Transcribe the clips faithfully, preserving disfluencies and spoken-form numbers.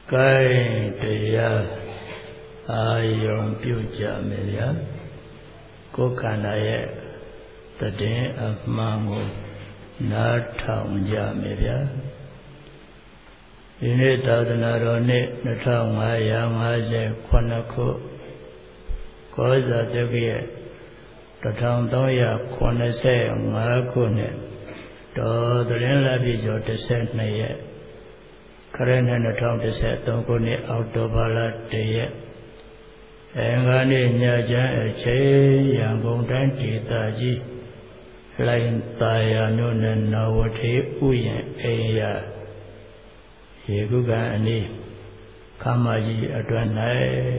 Cáiတရားအာယုံပြုကြမယ်ဗျာကိုယ်ခန္ဓာရဲ့တည်အမှန်ကိုနားထောင်ကြမယ်ဗျာဒီနေ့သာသနာတော်နှစ်နှစ်ထောင်ငါးရာငါးဆယ်ခုနှစ်ခုကောဇာတက္ကရာတစ်ထောင်သုံးရာခုနှစ်ဆယ်ငါးခုနှစ်တော်သရင်လာပြီကျော်တစ်ဆယ်နှစ်ရက်ခရစ်နှစ်နှစ်ထောင်တစ်ဆယ်သုံးခုနှစ်အောက်တိုဘာလတစ်ရက်အင်္ဂါနေ့ညချမ်းအချိန်ရန်ကုန်တိုင်းဒေသကြီးလိုင်သာယာမြို့နယ်နဝထေဥယျာဉ်အိမ်ယာရေကုကအနီးခမကြီးအတွင်း၌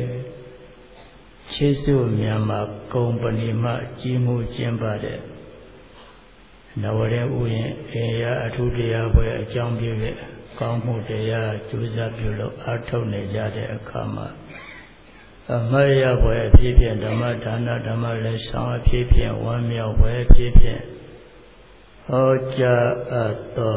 ရှေးစုမြန်မာကုမ္ပဏီမှကြီးမှုကျင်းပတဲ့နဝထေဥယျာဉ်အိမ်ယာအထူးတရားပွဲအကြောင်းပြုတဲ့ကောင်းမှုတရားကျူးစာပြုလို့အားထုတ်နေကြတဲ့အခါမှာအမရပွဲအဖြစ်ဖြင့်ဓမ္မဒါနဓမ္မလက်ဆောင်အဖြစ်ဖြင့်ဝမ်းမြောက်ပွဲအဖြစ်ဖြင့်ဟောကြားအပ်သော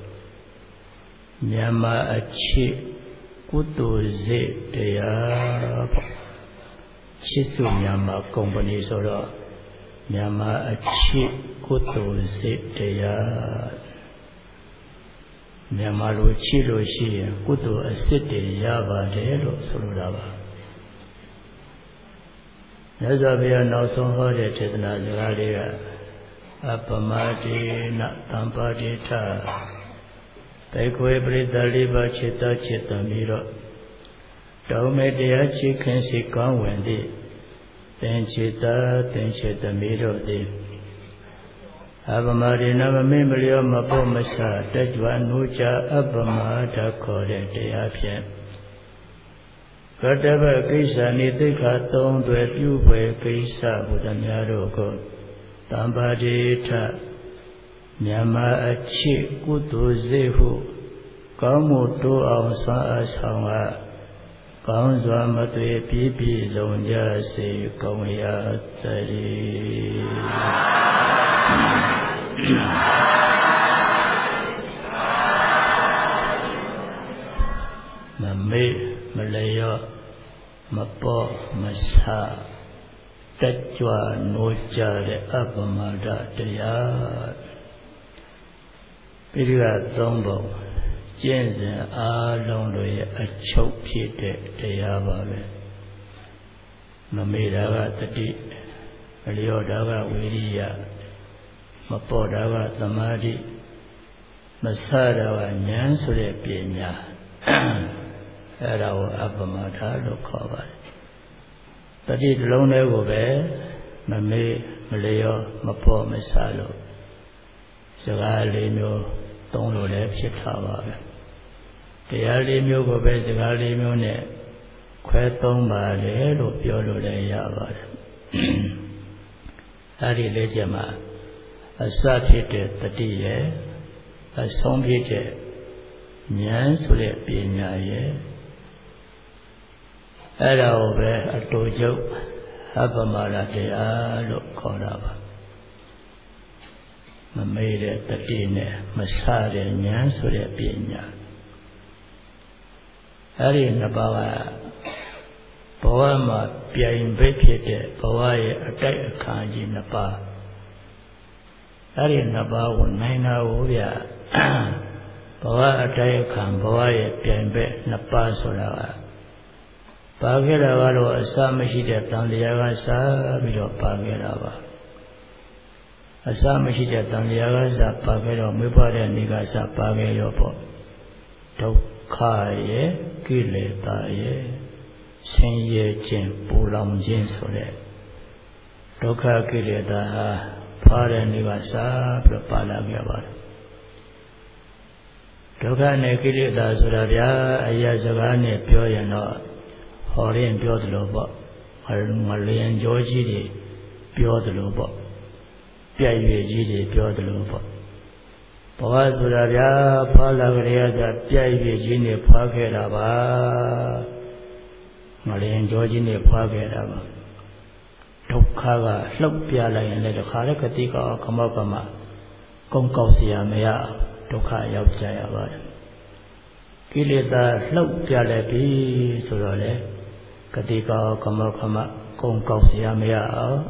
မြန်မာအချစ်ကုသိုလ်စေတရားပေါ့ရှစ်စုမြန်မာကုမ္ပဏီဆိုတော့မြန်မာအချစ်ကုသိုလ်စေတရားမြန်မာလိုချစ်လို့ရှိရင်ကုသိုလ်အစစ်တွေရပါတယ်လို့ဆိုလိုတာပါမြတ်စွာဘုရားနောက်ဆုံးဟောတဲ့ဒေသနာစကားလေးကအပမတိနသံပါတိထဘေခွေပရိသလိပါจิตจิตမီတော့တောင်းမဲ့တရားချစ်ခင်စီကောင်းဝင်သည့်သင်จิตသင်จิตမီတော့သည်အပမတိနမမေမလျောမဖို့မဆတက်ကြွနုကြအပမဒခေါ်တဲ့တရားဖြင့်ကတ္တဗကိစ္စနိသိက္ခာသုံးသွယ်ပြုဖွယ်ကိစ္စဘုဒ္ဓများတို့ကိုတမ္ပါတိထမြန်မာအချစ်ကုသိုလ်စေဟုကောင်းမှုတိုးအောင်ဆွမ်းအားဆောင်ကကောင်းစွာမသွေပြည့်ပြည့်စုံကြစေကုန်ရာသတည်းမမေ့မလျော့မပေါ့မဆတက်ကြွနိုးကြတဲ့အပမဒတရားပိဋကသုံးပုံကျင့်စဉ်အားလုံးတို့ရဲ့အချုပ်ဖြစ်တဲ့တရားပါပဲမမေ့တာကတတိမလျော့တာကဝိရိယမပေါ့တာကသမာဓိမဆတာကဉာဏ်ဆိုတဲ့ပညာအဲ့ဒါကိုအပမဒလို့ခေါ်ပါတယ်တတိတစ်လုံးလေးကိုပဲမမေ့မလျော့မပေါ့မဆလို့စကားလေးမျိုးသုံးလို့လည်းဖြစ်တာပါပဲတရားလေးမျိုးကိုပဲစကားလေးမျိုးနဲ့ခွဲသုံးပါလေလို့ပြောလို့လည်းရပါတယ်အဲဒီလေးချက်မှာအစဖြစ်တဲ့တတိရဲ့အဆုံးဖြစ်တဲ့ဉာဏ်ဆိုတဲ့ပညာရဲ့အဲ့ဒါကိုပဲအတူချုပ်အပမဒတရားလို့ခေါ်တာပါမမေ့တဲ့တတိနဲ့မဆတဲ့ဉာဏ်ဆိုတဲ့ပညာအဲ့ဒီနှစ်ပါးကဘဝမှာပြိုင်ဘက်ဖြစ်တဲ့ဘဝရဲ့အတိုက်အခါကြီးနှစ်ပါးအဲ့ဒီနှစ်ပါးကိုနိုင်တာကိုဗျဘဝအတိုက်အခါဘဝရဲ့ပြိုင်ဘက်နှစ်ပါးဆိုတာကပါခဲ့တာကတော့အစမရှိတဲ့တန်တရားကစားပြီးတော့ပါခဲ့တာပါအစမရှိတဲ့တန်တရားကစားပါခဲ့တော့မွေးဖွားတဲ့နေကစားပါခဲ့ရောပေါ့ဒုက္ခရဲ့ကိလေသာရဲ့ဆင်းရဲခြင်းပူလောင်ခြင်းဆိုတဲ့ဒုက္ခကိလေသာဟာဖွားတဲ့နေကစားပြီးတော့ပါလာခဲ့ပါတယ်ဒုက္ခနဲ့ကိလေသာဆိုတာဗျာအရာစကားနဲ့ပြောရင်တော့ဟောရင်ပြောသလိုပေါ့ငလျင်ကြောကြီးတွေပြောသလိုပေါ့ပြည့်ရွယ်ကြီးတွေပြောသလိုပေါ့ဘဝဆိုတာဗျာဖွာလာကြရစားပြည့်ရွယ်ကြီးနဲ့ဖွာခဲ့တာပါငလျင်ကြောကြီးနဲ့ဖွာခဲ့တာပါဒုက္ခကလှုပ်ပြလိုက်ရင်လည်းတခါလေကတိကခမောက်ကမှကုန်းကောက်เสียမရဒုက္ခရောက်ကြရပါတယ်ကိလေသာလှုပ်ပြလိုက်ပြီဆိုတော့လေကတိကောကမောခမကုံကောက်เสียမရအောင်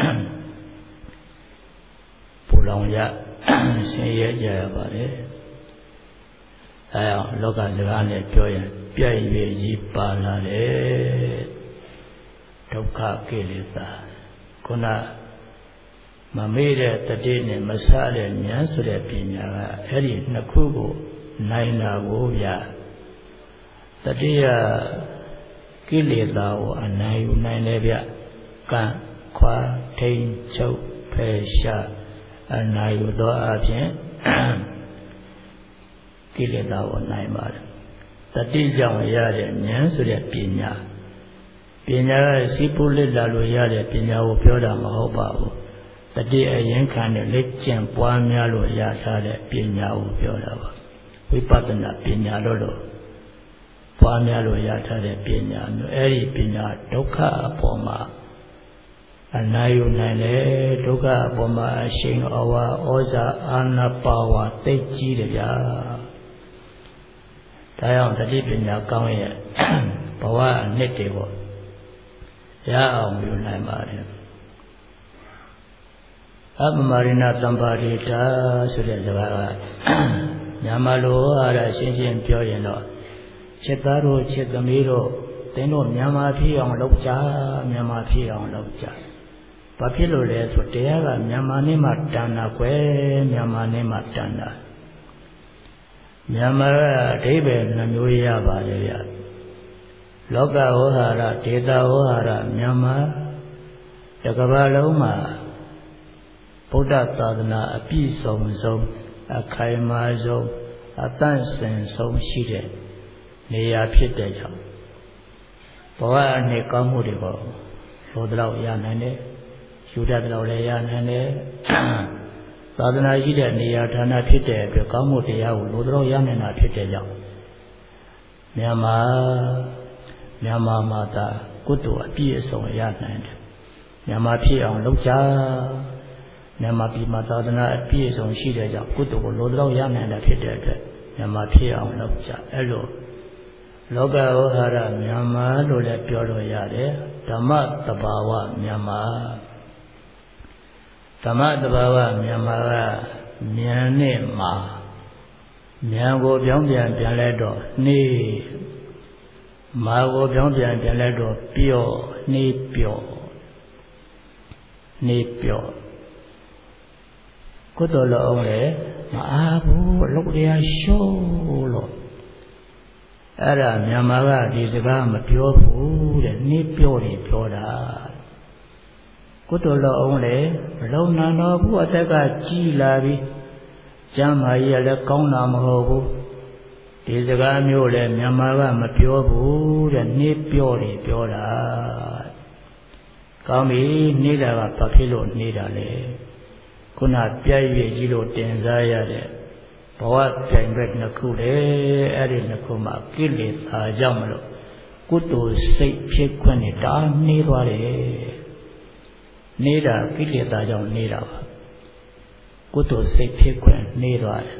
ပူလောင်ရဆင်းရဲကြရပါတယ်အဲအောင်လောကစကားနဲ့ပြောရင်ပြည့်ရည်ကြီးပါလာတယ်ဒုက္ခကိလေသာခုနမမေ့တဲ့တတိနဲ့မဆတဲ့ဉာဏ်ဆိုတဲ့ပညာကအဲ့ဒီနှစ်ခုကိုနိုင်တာကိုဗျတတိယကိလေသာကိုအနိုင်ယူနိုင်တယ်ဗျကံခွာထိန်ချုပ်ဖယ်ရှားအနိုင်ယူသောအပြင်ကိလေသာကိုနိုင်ပါတယ်တတိကြောင့်ရတဲ့ဉာဏ်ဆိုတဲ့ပညာပညာကစီးပူးလစ်လာလို့ရတဲ့ပညာကိုပြောတာမဟုတ်ပါဘူးတတိအရင်ခံတဲ့လက်ကျင့်ပွားများလို့ရထားတဲ့ပညာကိုပြောတာပါဝိပဿနာပညာလို့လို့ပွားများလို့ရထားတဲ့ပညာမျိုးအဲ့ဒီပညာဒုက္ခအပေါ်မှာအနာယူနိုင်လေဒုက္ခအပေါ်မှာအရှိန်အဝါဩဇာအာဏာပါဝါသိကြီးတယ်ဗျာဒါကြောင့်တတိပညာကောင်းရဲ့ဘဝအနှစ်တွေပေါ့ရအောင်ယူနိုင်ပါတယ်အပမရိဏသံပါရိတာဆိုတဲ့စကားကမြန်မာလိုအားရရှင်းရှင်းပြောရင်တော့ချစ်သားတို့ချစ်သမီးတို့သင်တို့မြန်မာဖြစ်အောင်လုပ်ကြမြန်မာဖြစ်အောင်လုပ်ကြဘာဖြစ်လို့လဲဆိုတရားကမြန်မာနဲ့မှတန်တာကွယ်မြန်မာနဲ့မှတန်တာမြန်မာကအဓိပ္ပာယ်နှမျိုးရပါတယ်ဗျလောကဝဟာရဒေတာဝဟာရမြန်မာတကဘာလုံးမှာဗုဒ္ဓသာသနာအပြည့်စုံဆုံးအခိုင်အမာဆုံးအတန့်စင်ဆုံးရှိတဲ့နေရာဖြစ်တဲ့ကြောင့်ဘဝအနှစ်ကောင်းမှုတွေကိုလိုတော့ရနိုင်တယ်ယူတတ်တော့လည်းရနိုင်တယ်သာသနာရှိတဲ့နေရာဌာနဖြစ်တဲ့အတွက်ကောင်းမှုတရားကိုလိုတော့ရနိုင်တာဖြစ်တဲ့ကြောင့်မြန်မာမြန်မာမှာသာကုသိုလ်အပြည့်အစုံရနိုင်တယ်မြန်မာဖြစ်အောင်လုပ်ကြမြန်မာပြည်မှာသာသနာအပြည့်အစုံရှိတဲ့ကြောင့်ကုသိုလ်ကိုလိုတော့ရနိုင်တာဖြစ်တဲ့အတွက်မြန်မာဖြစ်အောင်လုပ်ကြအဲ့လိုလောကဝဟာရမြန်မာလို့လည်းပြောလို့ရတယ်ဓမ္မတဘာဝမြန်မာဓမ္မတဘာဝမြန်မာကဉာဏ်နဲ့မှာဉာဏ်ကိုပြောင်းပြန်ပြန်လဲတော့နေမာကိုပြောင်းပြန်ပြန်လဲတော့ပျော့နေပျော့နေပျော့ကုသိုလ်လုံးလေမအားဘူးအလုပ်တရားရှုံးလို့အဲ့ဒါမြန်မာကဒီစကားမပြောဘူးတဲ့နေပြောတယ်ပြောတာကုသိုလ်လုံးအောင်လေမလုံးနံတော်ဘူးအသက်ကကြီးလာပြီကျမ်းမာကြီးကလည်းကောင်းတာမဟုတ်ဘူးဒီစကားမျိုးလေမြန်မာကမပြောဘူးတဲ့နေပြောတယ်ပြောတာကောင်းပြီနေတာကဘာဖြစ်လို့နေတာလဲခုနပြည့်ရည်ကြီးလို့တင်စားရတဲ့ဘဝပြိုင်ဘက်နှစ်ခုလေအဲ့ဒီနှစ်ခုမှာကိလေသာကြောင့်မလို့ကုသိုလ်စိတ်ဖြစ်ခွင့်နဲ့ဒါနေသွားတယ်နေတာကိလေသာကြောင့်နေတာပါကုသိုလ်စိတ်ဖြစ်ခွင့်နေသွားတယ်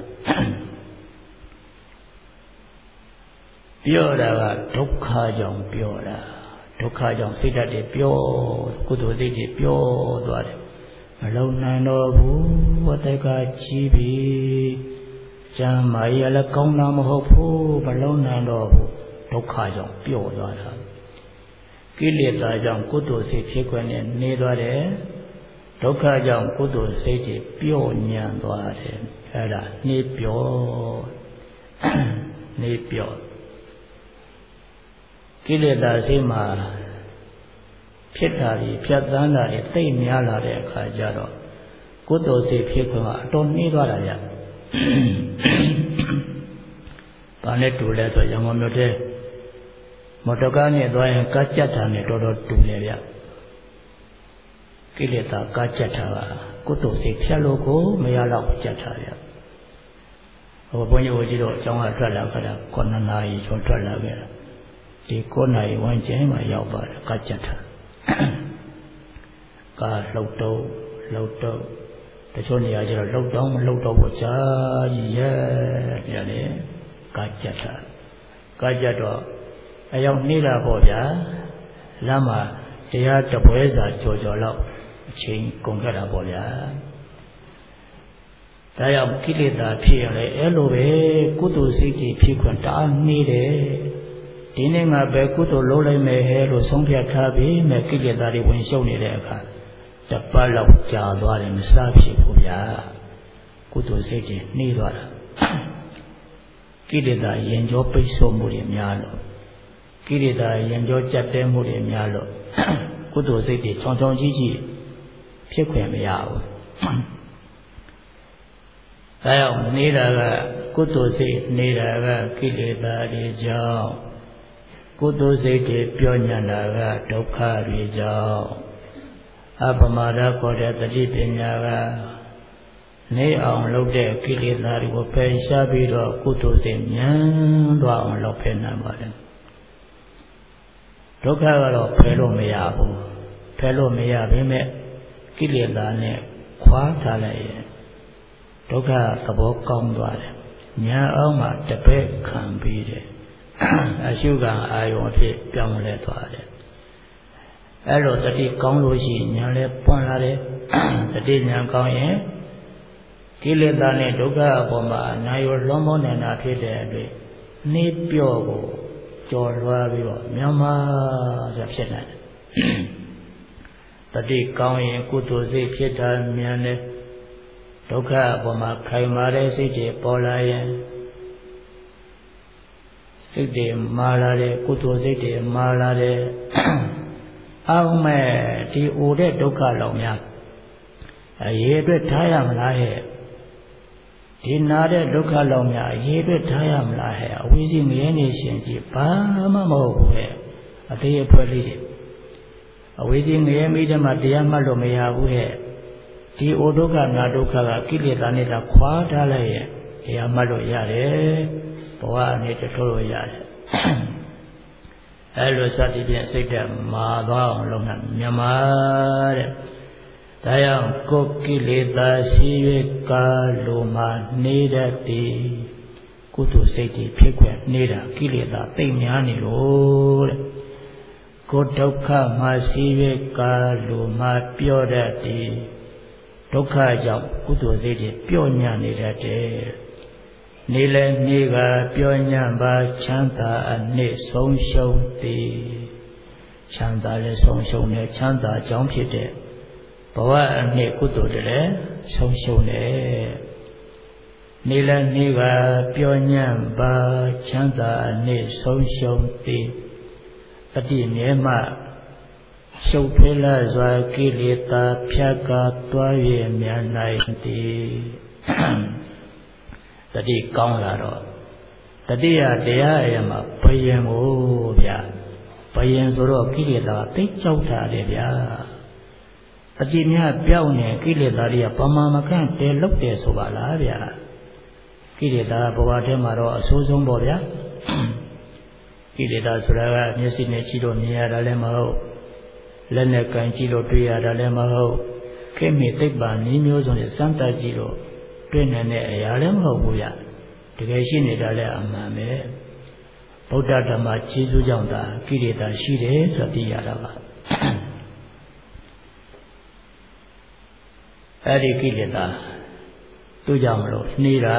ပြောတာကဒုက္ခကြောင့်ပြောတာဒုက္ခကြောင့်စိတ်ဓာတ်တွေပြောကုသိုလ်စိတ်တွေပြောသွားတယ်မလုံနိုင်တော့ဘူးအတက်ကကြီးပြီကျမ်းမာရလည်းကောင်းတာမဟုတ်ဘူးမလုံနိုင်တော့ဘူးဒုက္ခကြောင့်ပျော့သွားတာကိလေသာကြောင့်ကုသိုလ်စိတ်ဖြစ်ခွင့်နဲ့နေသွားတယ်ဒုက္ခကြောင့်ကုသိုလ်စိတ်တွေပျော့ညံ့သွားတယ်အဲ့ဒါနေပျော့နေပျော့ကိလေသာစိတ်မှာဖြစ်တာတွေဖြတ်သန်းတာတွေသိမ့်များလာတဲ့အခါကျတော့ကုသိုလ်စိတ်ဖြစ်ခွင့်ကအတော်နှေးသွားတာဗျဘာနဲ့တူလဲဆိုရံကုန်မြို့ထဲမော်တော်ကားနဲ့သွားရင်ကားကြက်တာနဲ့တော်တော်တူတယ်ဗျကိလေသာကားကြက်တာကကုသိုလ်စိတ်ဖြတ်လို့ကိုမရတော့ကြက်တာဗျဟိုဘုန်းကြီးတို့ကြီးတော့အကြောင်းကထွက်လာကြတာခုနှစ်နာရီကျော်ထွက်လာခဲ့တာဒီခုနာရီဝန်းကျင်မှာရောက်ပါတယ်ကားကြက်တာကားလှုပ်တော့လှုပ်တော့တချို့နေရာကျတော့လှုပ်တော့မလှုပ်တော့ဘူးကြာကြီးရဲ့ပြန်လေကားကြက်တာကားကြတော့အရောက်နေတာပေါ့ဗျာလမ်းမှာတရားတပွဲစာကြော်ကြော်လောက်အချိန်ကုန်ခဲ့တာပေါ့ဗျာဒါကြောင့်ကိလေသာဖြစ်ရလေအဲ့လိုပဲကုသိုလ်စိတ်တွေဖြစ်ခွင့်တအားနေတယ်ဒီနေ့ငါပဲကုသိုလ်လုပ်လိုက်မယ်ဟဲ့လို့ဆုံးဖြတ်ထားပြီးမဲ့ကိလေသာတွေဝင်ရှုပ်နေတဲ့အခါတပတ်လောက်ကြာသွားတယ်မစားဖြစ်ဘူးဗျာကုသိုလ်စိတ်တွေနှေးသွားတာကိလေသာရင်ကြောပိတ်ဆို့မှုတွေများလို့ကိလေသာရင်ကြောကြက်တဲမှုတွေများလို့ကုသိုလ်စိတ်တွေချောင်ချောင်ကြီးကြီးဖြစ်ခွင့်မရဘူးဒါကြောင့်နေတာကကုသိုလ်စိတ်နေတာကကိလေသာတွေကြောင့်ကုသိုလ်စိတ်တွေပြောညံ့တာကဒုက္ခတွေကြောင့်အပမာဒခေါ်တဲ့တတိပညာကနေအောင်လုပ်တဲ့ကိလေသာတွေကိုပယ်ရှားပြီးတော့ကုသိုလ်စိတ်ဉာဏ်သွားအောင်လုပ်ဖယ်နိုင်ပါတယ်ဒုက္ခကတော့ဖယ်လို့မရဘူးဖယ်လို့မရဘဲမဲ့ကိလေသာနဲ့ခွာထားလိုက်ရင်ဒုက္ခသဘောကောင်းသွားတယ်ဉာဏ်အောင်မှတပည့်ခံပြီးတယ်အရှုခံအာယုံအဖြစ်ပြောင်းလဲသွားတယ်အဲ့လိုတတိကောင်းလို့ရှိရင်ဉာဏ်လည်းပွင့်လာတယ်တတိဉာဏ်ကောင်းရင်ကိလေသာနဲ့ဒုက္ခအပေါ်မှာနာယောလွန်မောနေတာဖြစ်တဲ့အတွက်နှိပြော့ကိုကြော်လွှားပြီးတော့မြန်မာဆိုဖြစ်နိုင်တယ်တတိကောင်းရင်ကုသိုလ်စိတ်ဖြစ်တာမြန်တယ်ဒုက္ခအပေါ်မှာခိုင်မာတဲ့စိတ်တွေပေါ်လာရင်စိတ်တွေမာလာတယ်ကုသိုလ်စိတ်တွေမာလာတယ်အောင်မဲ့ဒီအိုတဲ့ဒုက္ခလောက်များအရေးအတွက်ထားရမလားဟဲ့ဒီနာတဲ့ဒုက္ခလောက်များအရေးအတွက်ထားရမလားဟဲ့အဝိဇ္ဇငရဲနေရှင်ကြည့်ဘာမှမဟုတ်ဘူးဟဲ့အသေးအဖွဲလေးတွေအဝိဇ္ဇငရဲမိတဲ့မှာတရားမှတ်လို့မရဘူးဟဲ့ဒီအိုဒုက္ခနာဒုက္ခကကိလေသာနဲ့ခွာထားလိုက်ရဲ့တရားမှတ်လို့ရတယ်ဘဝအနေနဲ့ထုတ်လို့ရတယ်အဲလိုစသည်ဖြင့်စိတ်ဓာတ်မာသွားအောင်လုပ်နိုင်မြန်မာတဲ့ဒါကြောင့်ကိုယ်ကိလေသာရှိ၍ကာလိုမှနေတတ်သည်ကုသိုလ်စိတ်တွေဖြစ်ခွင့်နေတာကိလေသာသိမ့်များနေလို့တဲ့ကိုယ်ဒုက္ခမှရှိ၍ကာလိုမှပြောတတ်သည်ဒုက္ခကြောင့်ကုသိုလ်စိတ်တွေပြောညံ့နေတတ်တယ်နေလဲနေကပြောညံ့ပါချမ်းသာအနှစ်ဆုံးရှုံးသည်ချမ်းသာလဲဆုံးရှုံးတယ်ချမ်းသာကြောင့်ဖြစ်တဲ့ဘဝအနှစ်ကုသိုလ်တွေလည်းဆုံးရှုံးတယ်နေလဲနေကပြောညံ့ပါချမ်းသာအနှစ်ဆုံးရှုံးသည်တတိမြဲမှရှုပ်ထွေးလာစွာကိလေသာဖြတ်ကားသွား၍မြန်နိုင်သည်တတိကောင်းလာတော့တတိယတရားအရာမှာဘယင်ကိုဗျာဘယင်ဆိုတော့ကိလေသာသိကြောက်တာလေဗျာတတိမြပြောင်းနေကိလေသာတွေကပမာမခန့်တဲလုတ်တယ်ဆိုပါလားဗျာကိလေသာဘဝထဲမှာတော့အဆိုးဆုံးပေါ့ဗျာကိလေသာဆိုတာကမျက်စိနဲ့ကြည့်လို့မြင်ရတာလည်းမဟုတ်လက်နဲ့ကန်ကြည့်လို့တွေ့ရတာလည်းမဟုတ်ခေတ်မီသိပ္ပံနည်းမျိုးစုံနဲ့စမ်းသပ်ကြည့်လို့တွေ့နိုင်တဲ့အရာလည်းမဟုတ်ဘူးဗျတကယ်ရှိနေတာလည်းအမှန်ပဲဗုဒ္ဓဓမ္မခြေစွကြောင့်သာကိလေသာရှိတယ်ဆိုသိရတာပါအဲ့ဒီကိလေသာသူ့ကြောင့်မလို့နေတာ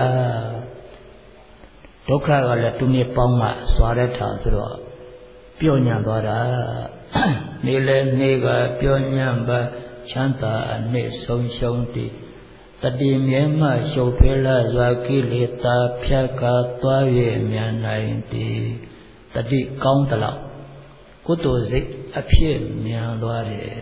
ဒုက္ခကလည်းသူနဲ့ပေါင်းမှစွာရထာဆိုတော့ပြောညံ့သွားတာနေလဲနေကပြောညံ့ပါချမ်းသာအနှစ်ဆုံးရှုံးသည်တတိမြဲမှရှုပ်ထွေးလာစွာကိလေသာဖြတ်ကားသွား၍မြန်နိုင်သည်တတိကောင်းသလောက်ကုသိုလ်စိတ်အဖြစ်မြန်သွားတယ်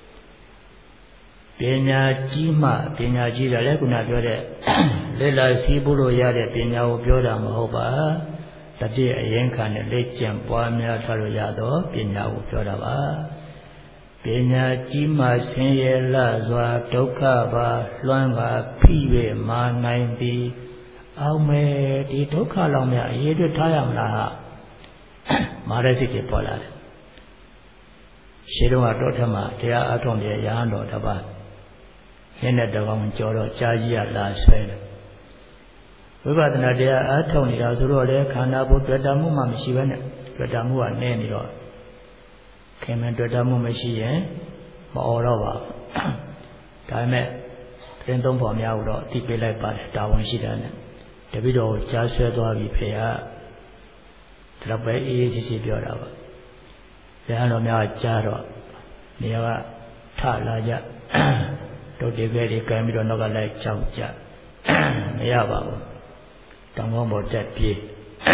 ပညာကြီးမှပညာကြီးတယ်လေခုနပြောတဲ့လက်လာစီးဖို့လို့ရတဲ့ပညာကိုပြောတာမဟုတ်ပါတတိအရင်ခံနဲ့လက်ကျင့်ပွားများထားလို့ရတော့ပညာကိုပြောတာပါပညာကြီးမှဆင်းရဲလာစွာဒုက္ခပါလွှမ်းပါဖိ၍မာနိုင်သည်အောင်မယ်ဒီဒုက္ခလောက်များအရေးတွေ့ထားရမလားဟာမာရစိတ်တွေပေါ်လာတယ်ရှင်းတော့တော့ထမတရားအထုံးပြရဟန်းတော်တပါးနည်းနဲ့တကောင်ကြော်တော့ကြာကြီးရလာဆွဲတယ်ဘဝိပဿနာတရားအားထုတ်နေတာဆိုတော့လေခန္ဓာကိုယ်တွေ့တာမှုမှမရှိဘဲနဲ့တွေ့တာမှုကနည်းနေတော့ခင်မင်တွေ့တာမှုမရှိရင်မအော်တော့ပါဘူးဒါပေမဲ့တင်းသုံးပေါ်များတော့အတိပေးလိုက်ပါတယ်တာဝန်ရှိတယ်နဲ့တပိတော့ကြားဆွဲသွားပြီဖေဟာဒါတော့ပဲအေးအေးချစ်ချစ်ပြောတာပါဘုရားတော်များကြားတော့နေရာကထလာကြတုတ်တေခဲတွေကံပြီးတော့နောက်ကလိုက်ကြောက်ကြမရပါဘူးတောင်ကောင်းပေါ်တက်ပြေး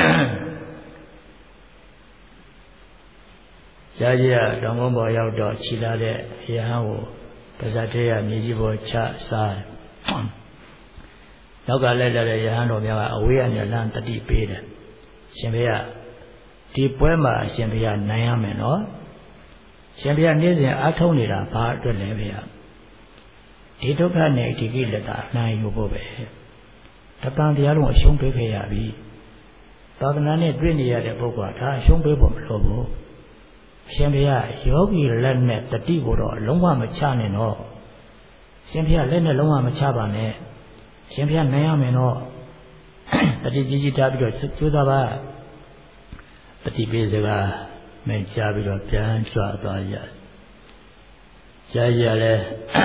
ကြားကြတောင်ကောင်းပေါ်ရောက်တော့ခြိလာတဲ့ရဟန်းကိုပါဇက်သေးရမြေကြီးပေါ်ချစားနောက်ကလိုက်လာတဲ့ရဟန်းတော်များကအဝေးကနေလမ်းတတိပေးတယ်ရှင်ဘုရားဒီပွဲမှာရှင်ဘုရားနိုင်ရမယ်နော်ရှင်ဘုရားနေ့စဉ်အားထုတ်နေတာဘာအတွက်လဲဘုရားဒီဒုက္ခနဲ့ဒီကိလေသာနိုင်ယူဖို့ပဲတပံတရားလုံးအရှုံးပေးခဲ့ရပြီသာသနာနဲ့တွေ့နေရတဲ့ပုဂ္ဂိုလ်ကဒါအရှုံးပေးဖို့မလိုဘူးရှင်ဘုရားယောဂီလက်နဲ့တတိကိုတော့လုံးဝမချနဲ့တော့ရှင်ဘုရားလက်နဲ့လုံးဝမချပါနဲ့ရှင်ဘုရားနိုင်ရမယ်တော့တတိကြီးကြီးထားပြီးတော့ကျိုးသားပါတတိပေးစကားမင်းကြားပြီးတော့ပြန်ကြွသွားရကြားရလဲ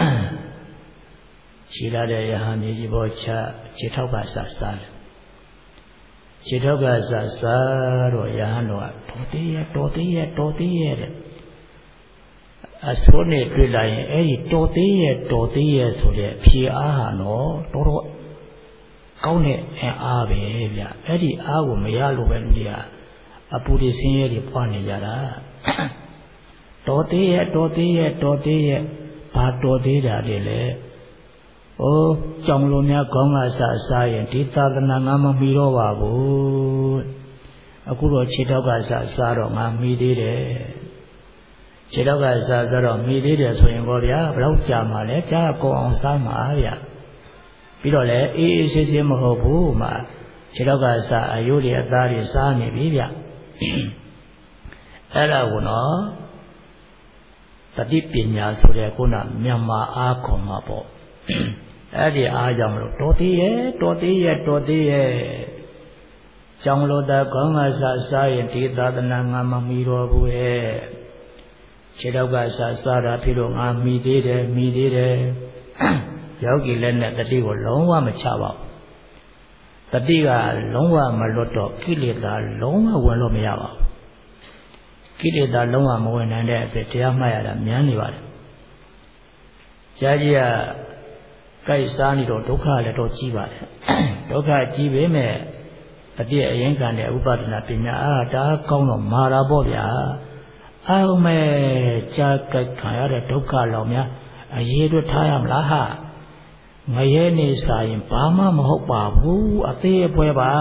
ခြေလာတဲ့ယဟန်မြေကြီးပေါ်ချခြေထောက်ကဆဆားတယ်ခြေထောက်ကဆဆားတော့ယဟန်တော်ကတော်သေးရဲ့တော်သေးရဲ့တော်သေးရဲ့တဲ့အစိုးနဲ့တွေ့လာရင်အဲ့ဒီတော်သေးရဲ့တော်သေးရဲ့ဆိုတဲ့ဖြေအားဟာနော်တော်တော်ကောင်းတဲ့အင်အားပဲဗျအဲ့ဒီအားကိုမရလို့ပဲလူတွေကအပူတွေဆင်းရဲတွေပွားနေကြတာတော်သေးရဲ့တော်သေးရဲ့တော်သေးရဲ့ဘာတော်သေးတာတွေလဲ။အိုးကြောင်လိုများခေါင်းကဆစားရင်ဒီသာသနာငါမမီတော့ပါဘူး။အခုတော့ခြေထောက်ကဆစားတော့ငါမီသေးတယ်။ခြေထောက်ကဆစားတော့မီသေးတယ်ဆိုရင်ပေါ့ဗျာဘယ်တော့ကြာမှလဲကြာကောအောင်စားမှာဗျ။ပြီးတော့လေအေးအေးဆေးဆေးမဟုတ်ဘူးမှာခြေထောက်ကဆအယိုးတွေအသားတွေစားနေပြီဗျ။အဲ့ဒါကိုနော်တတိပညာဆိုတဲ့ခုနမြန်မာအားခေါ်မှာပေါ့အဲ့ဒီအားကြောင့်မလို့တော်သေးရဲ့တော်သေးရဲ့တော်သေးရဲ့ကြောင်လို့သာကောင်းကစားစားရင်ဒီသာသနာငါမမီတော့ဘူးရဲ့ခြေတော့ကစားစားတာဖြစ်လို့ငါမီသေးတယ်မီသေးတယ်ယောဂီလက်နဲ့တတိကိုလုံးဝမချပါဘူးတတိကလုံးဝမလွတ်တော့ကိလေသာလုံးဝဝင်လို့မရပါဘူးကိလေသာလုံးဝမဝင်နိုင်တဲ့အဖြစ်တရားမှတ်ရတာမြန်နေပါတယ်ကြာကြီးကကြိုက်စားနေတော့ဒုက္ခလည်းတော့ကြီးပါတယ်ဒုက္ခကြီးပေမဲ့အပြည့်အရင်ခံတဲ့ဥပဒနာပညာအားဒါကောင်းတော့မာတာပေါ့ဗျာအောင်မဲ့ကြာကြိုက်ခံရတဲ့ဒုက္ခလောက်များအရေးအတွက်ထားရမလားဟာငရဲနေစားရင်ဘာမှမဟုတ်ပါဘူးအသေးအပွဲပါ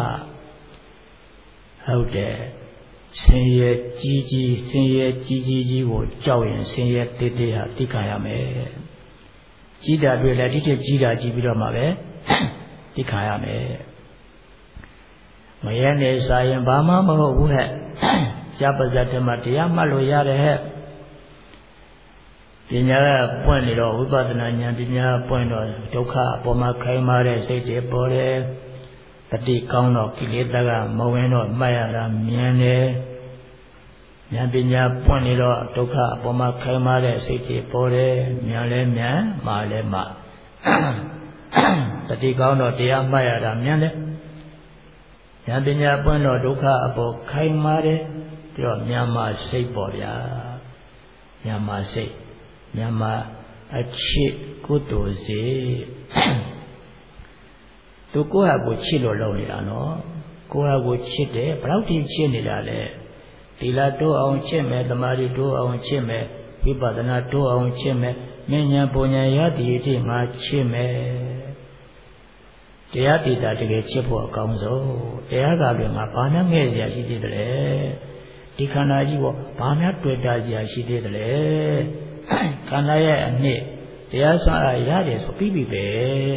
ဟုတ်တယ်ဆင်းရဲကြီးကြီးဆင်းရဲကြီးကြီးကြီးကိုကြောက်ရင်ဆင်းရဲတေးတေးဟာတိခံရမယ်ကြီးတာတွေ့လဲဒီထက်ကြီးတာကြီးပြီးတော့မှပဲတိခံရမယ်မရဲနေစားရင်ဘာမှမဟုတ်ဘူးဟဲ့ဇာပဇတ်တမတရားမှတ်လို့ရတယ်ဟဲ့ပညာကပွင့်နေတော့ဝိပဿနာဉာဏ်ပညာပွင့်တော့ဒုက္ခအပေါ်မှာခိုင်မာတဲ့စိတ်တွေပေါ်တယ်တတိကောင်းတော့ကိလေသာကမဝင်တော့မှတ်ရတာမြင်တယ်ဉာဏ်ပညာပွင့်နေတော့ဒုက္ခအပေါ်မှာခိုင်မာတဲ့စိတ်တွေပေါ်တယ်ဉာဏ်လည်းဉာဏ်မာလည်းမာတတိကောင်းတော့တရားမှတ်ရတာမြင်တယ်ဉာဏ်ပညာပွင့်တော့ဒုက္ခအပေါ်ခိုင်မာတယ်ပြီးတော့ဉာဏ်မာစိတ်ပေါ်ဗျာဉာဏ်မာစိတ်ဉာဏ်မာအချစ်ကုသိုလ်စေသူကိုယ့်ဟာကိုချစ်လို့လုပ်နေတာနော်ကိုယ့်ဟာကိုချစ်တယ်ဘယ်တော့ထိချစ်နေတာလဲသီလတိုးအောင်ချစ်မယ်သမာဓိတိုးအောင်ချစ်မယ်ဝိပဿနာတိုးအောင်ချစ်မယ်ဉာဏ်ဉာဏ်ပညာရတည်အထိငါချစ်မယ်တရားတည်တာတကယ်ချစ်ဖို့အကောင်းဆုံးတရားကလည်းငါဘာနဲ့ငဲ့စရာရှိသေးတယ်ဒီခန္ဓာကြီးပေါ့ဘာများတွေ့တာစရာရှိသေးတယ်ခန္ဓာရဲ့အနှစ်တရားစွမ်းအားရတယ်ဆိုပြီးပြီပဲ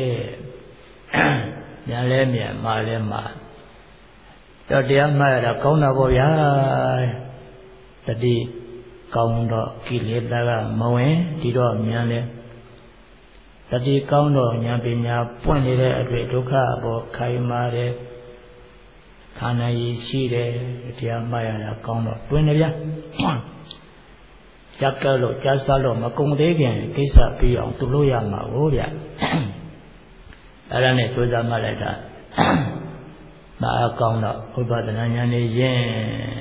ညာလဲမြန်မာလဲမာတော့တရားမှတ်ရတာကောင်းတာပေါ့ဗျာတတိကောင်းတော့ကိလေသာကမဝင်ဒီတော့မြန်လဲတတိကောင်းတော့ဉာဏ်ပညာပွင့်နေတဲ့အတွေ့ဒုက္ခအပေါ်ခိုင်မာတယ်ခန္ဓာရည်ရှိတယ်တရားမှတ်ရတာကောင်းတော့တွင်တယ်ဗျာကြက်ကလို့ကြားစားလို့မကုန်သေးခင်ကိစ္စပြီးအောင်သူလို့ရမှာကိုဗျအဲ့ဒါနဲ့ကြိုးစားမှလိုက်တာမအကောင်းတော့ဥပဒနာဉာဏ်နဲ့ယဉ်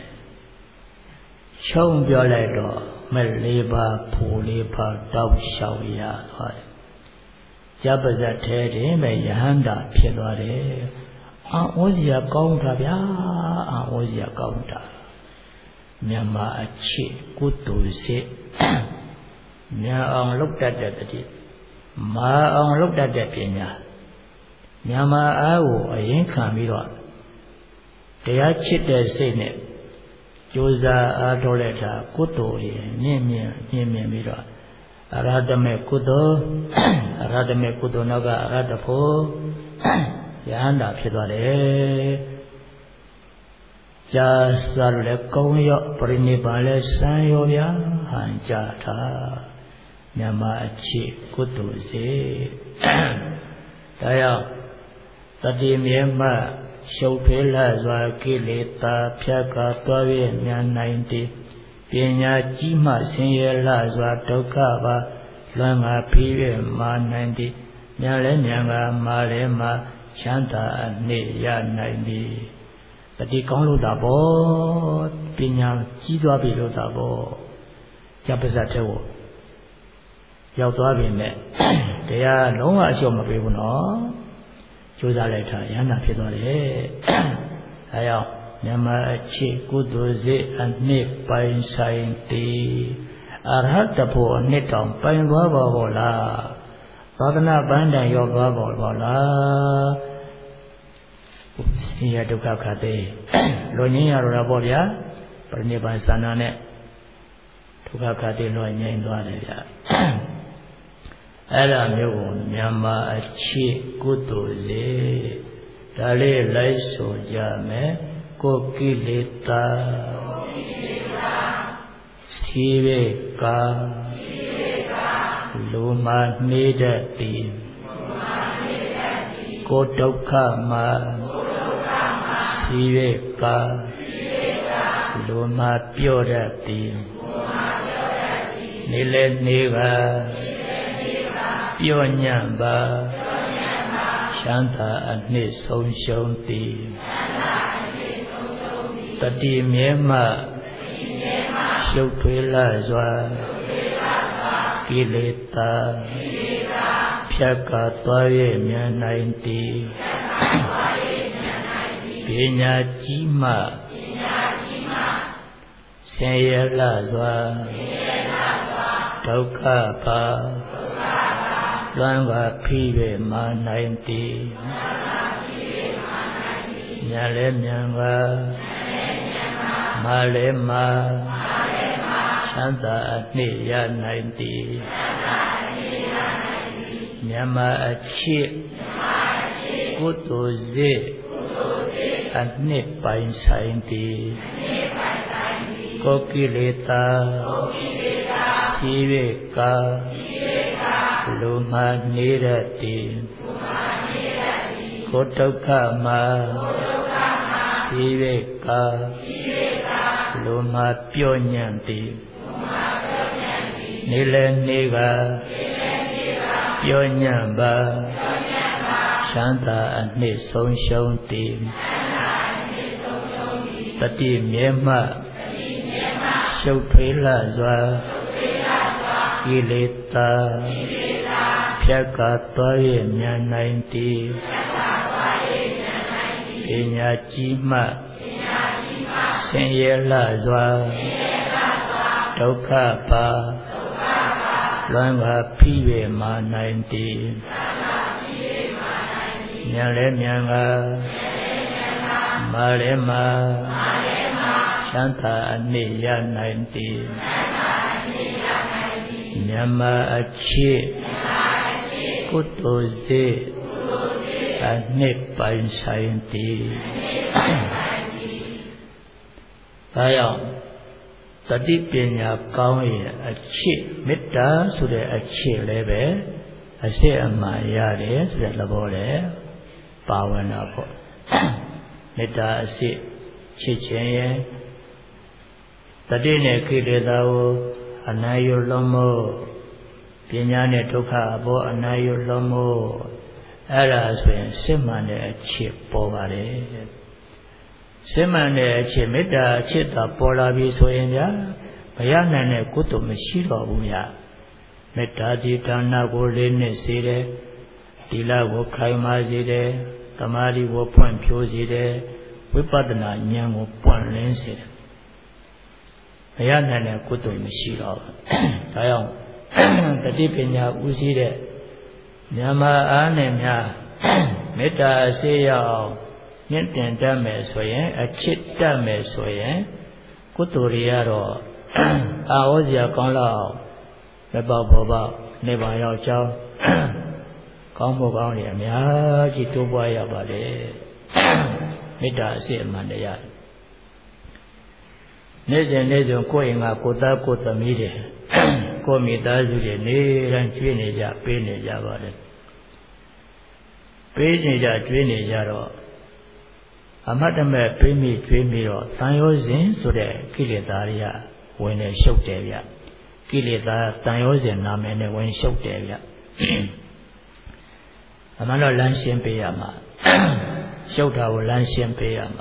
ရှုံးပြောလိုက်တော့မဲ့လေးပါးဖိုးလေးပါးတောက်လျှောက်ရသွားတယ်ကြပါဇတ်ထဲတင်မဲ့ယဟန္တာဖြစ်သွားတယ်အာဩဇီယာကောင်းတာဗျာအာဩဇီယာကောင်းတာမြန်မာအချစ်ကုသိုလ်စိတ်ညာအောင်လုပ်တတ်တဲ့တတိမာအောင်လုပ်တတ်တဲ့ပညာမြန်မာအားကိုအရင်ခံပြီးတော့တရားချစ်တဲ့စိတ်နဲ့ကြိုးစားအားထုတ်လိုက်တာကုသိုလ်ရမြင့်မြင့်မြင့်မြင့်ပြီးတော့အရဟတမေကုသိုလ်အရဟတမေကုသိုလ်နောက်ကအရဟတဖို့ယဟန္တာဖြစ်သွားတယ်ကြာစားလို့လည်းကုံရော့ပရိနိဗ္ဗာန်လည်းစံရောဗျာဟန်ကြတာမြန်မာအချစ်ကုသိုလ်စေဒါကြောင့်တတိမြဲမှရှုပ်ဖေးလှစွာကိလေသာဖြတ်ကားသွား၍ဉာဏ်နိုင်တည်ပညာကြီးမှဆင်းရဲလှစွာဒုက္ခပါလွမ်းငါပြီး၍မာနိုင်တည်ဉာဏ်လည်းဉာဏ်ကမာလည်းမာချမ်းသာအနှိရနိုင်သည်တတိကောင်းလို့တာပေါ့ပညာကြီးသွားပြီလို့တာပေါ့ကြပါစတ်တဲ့ကိုရောက်သွားပြီမဲ့တရားလုံးဝအလျှော့မပေးဘူးနော်ကြိုးစားလိုက်တာယန္တာဖြစ်သွားတယ်အဲကြောင့်မြန်မာအချစ်ကုသိုလ်စိတ်အနှစ်ပိုင်ဆိုင်တည်အရဟတဖို့အနှစ်တောင်ပိုင်သွားပါဘောလားသာသနာပန်းတိုင်ရောက်သွားပါဘောလားဆင်းရဲဒုက္ခခတ်သေးလွန်ငင်းရတော့ပေါ့ဗျာပရိနိဗ္ဗာန်ဆန္ဒနဲ့ဒုက္ခခတ်သေးလွန်ငင်းသွားတယ်ဗျာအဲ့ဒါမျိုးကိုမြန်မာအချစ်ကုသိုလ်စေဒါလေးလိုက်ဆိုကြမယ်ကိုကိလေသာစီဝေကာလူမနှိတတ်သည်ကိုဒုက္ခမှာစီဝေကာလူမပြောတတ်သည်နေလေနေပါပြောညံ့ပါချမ်းသာအနှစ်ဆုံးရှုံးသည်တတိမြဲမှရှုပ်ထွေးလာစွာကိလေသာဖြတ်ကားသွား၍မြတ်နိုင်သည်ပညာကြီးမှဆင်းရဲလာစွာဒုက္ခပါလွမ်းပါဖိ၍မာနိုင်သည်ညာလည်းမြန်ပါမာလည်းမာချမ်းသာအနှစ်ရနိုင်သည်မြန်မာအချစ်ကုသိုလ်စိတ်အနှစ်ပိုင်ဆိုင်သည်ကိုကိလေသာစီဝေကာလူမနေရသည်ကိုဒုက္ခမှာစီဝေကာလူမပြောညံ့သည်နေလည်းနေကပြောညံ့ပါချမ်းသာအနှစ်ဆုံးရှုံးသည်တတိမြဲမှရှုပ်ထွေးလှစွာကိလေသာဖြတ်ကားသွား၍မြတ်နိုင်သည်ပညာကြီးမှဆင်းရဲလှစွာဒုက္ခပါလွမ်းပါဖိ၍မာနိုင်သည်ဉာဏ်လည်းဉာဏ်ကမာလည်းမာချမ်းသာအနှစ်ရနိုင်သည်မြန်မာအချစ်ကုသိုလ်စိတ်အနှစ်ပိုင်ဆိုင်သည်ဒါကြောင့်တတိပညာကောင်းရင်အချစ်မေတ္တာဆိုတဲ့အချစ်လည်းပဲအစစ်အမှန်ရတယ်ဆိုတဲ့သဘောနဲ့ပါဝင်တာပေါ့မေတ္တာအစစ်ချစ်ခြင်းရဲ့တတိနဲ့ကိလေသာကိုအနိုင်ယူလုံးမို့ပညာနဲ့ဒုက္ခအပေါ်အနိုင်ယူလုံးမို့အဲ့ဒါဆိုရင်စစ်မှန်တဲ့အချစ်ပေါ်ပါတယ်စစ်မှန်တဲ့အချစ်မေတ္တာအချစ်သာပေါ်လာပြီဆိုရင်ဗျာမရနိုင်တဲ့ကုသိုလ်မရှိတော့ဘူးဗျာမေတ္တာဒီဒါနကိုလေးနဲ့စေတယ်သီလကိုခိုင်မာစေတယ်သမာဓိကိုဖွံ့ဖြိုးစေတယ်ဝိပဿနာဉာဏ်ကိုပွင့်လင်းစေတယ်မရနိုင်တဲ့ကုသိုလ်မရှိတော့ဘူးဒါကြောင့်တတိပညာဥစည်းတဲ့မြန်မာအားနဲ့များမေတ္တာအစေရအောင်မြင့်တင်တတ်မယ်ဆိုရင်အချစ်တတ်မယ်ဆိုရင်ကုသိုလ်တွေကတော့အာဝဇ္ဇာကောင်းလောက်မပေါဘောပေါနေပါရောက်ကြောင်းကောင်းဖို့ကောင်းနေအများကြီးတိုးပွားရပါလေမေတ္တာအစစ်အမှန်တရားနေ့စဉ်နေ့စဉ်ကိုယ့်ရင်ကကိုယ်သားကိုယ်သမီးတွေကိုယ်မိသားစုတွေနေတိုင်းကျွေးနေကြပေးနေကြပါလေပေးနေကြကျွေးနေကြတော့အမတ်တမဲ့ပေးမိကျွေးမိတော့တန်ရောစဉ်ဆိုတဲ့ကိလေသာတွေကဝင်နေရှုပ်တယ်ဗျကိလေသာတန်ရောစဉ်နာမည်နဲ့ဝင်ရှုပ်တယ်ဗျအမှန်တော့လမ်းရှင်းပေးရမှာရှုပ်တာကိုလမ်းရှင်းပေးရမှာ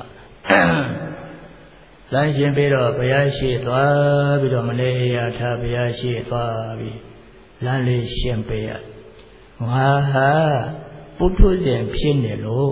လမ်းရှင်းပေးတော့ဘုရားရှိသွားပြီးတော့မလေးရထားဘုရားရှိသွားပြီးလမ်းလေးရှင်းပေးရငါဟာပုထုဇဉ်ဖြစ်နေလို့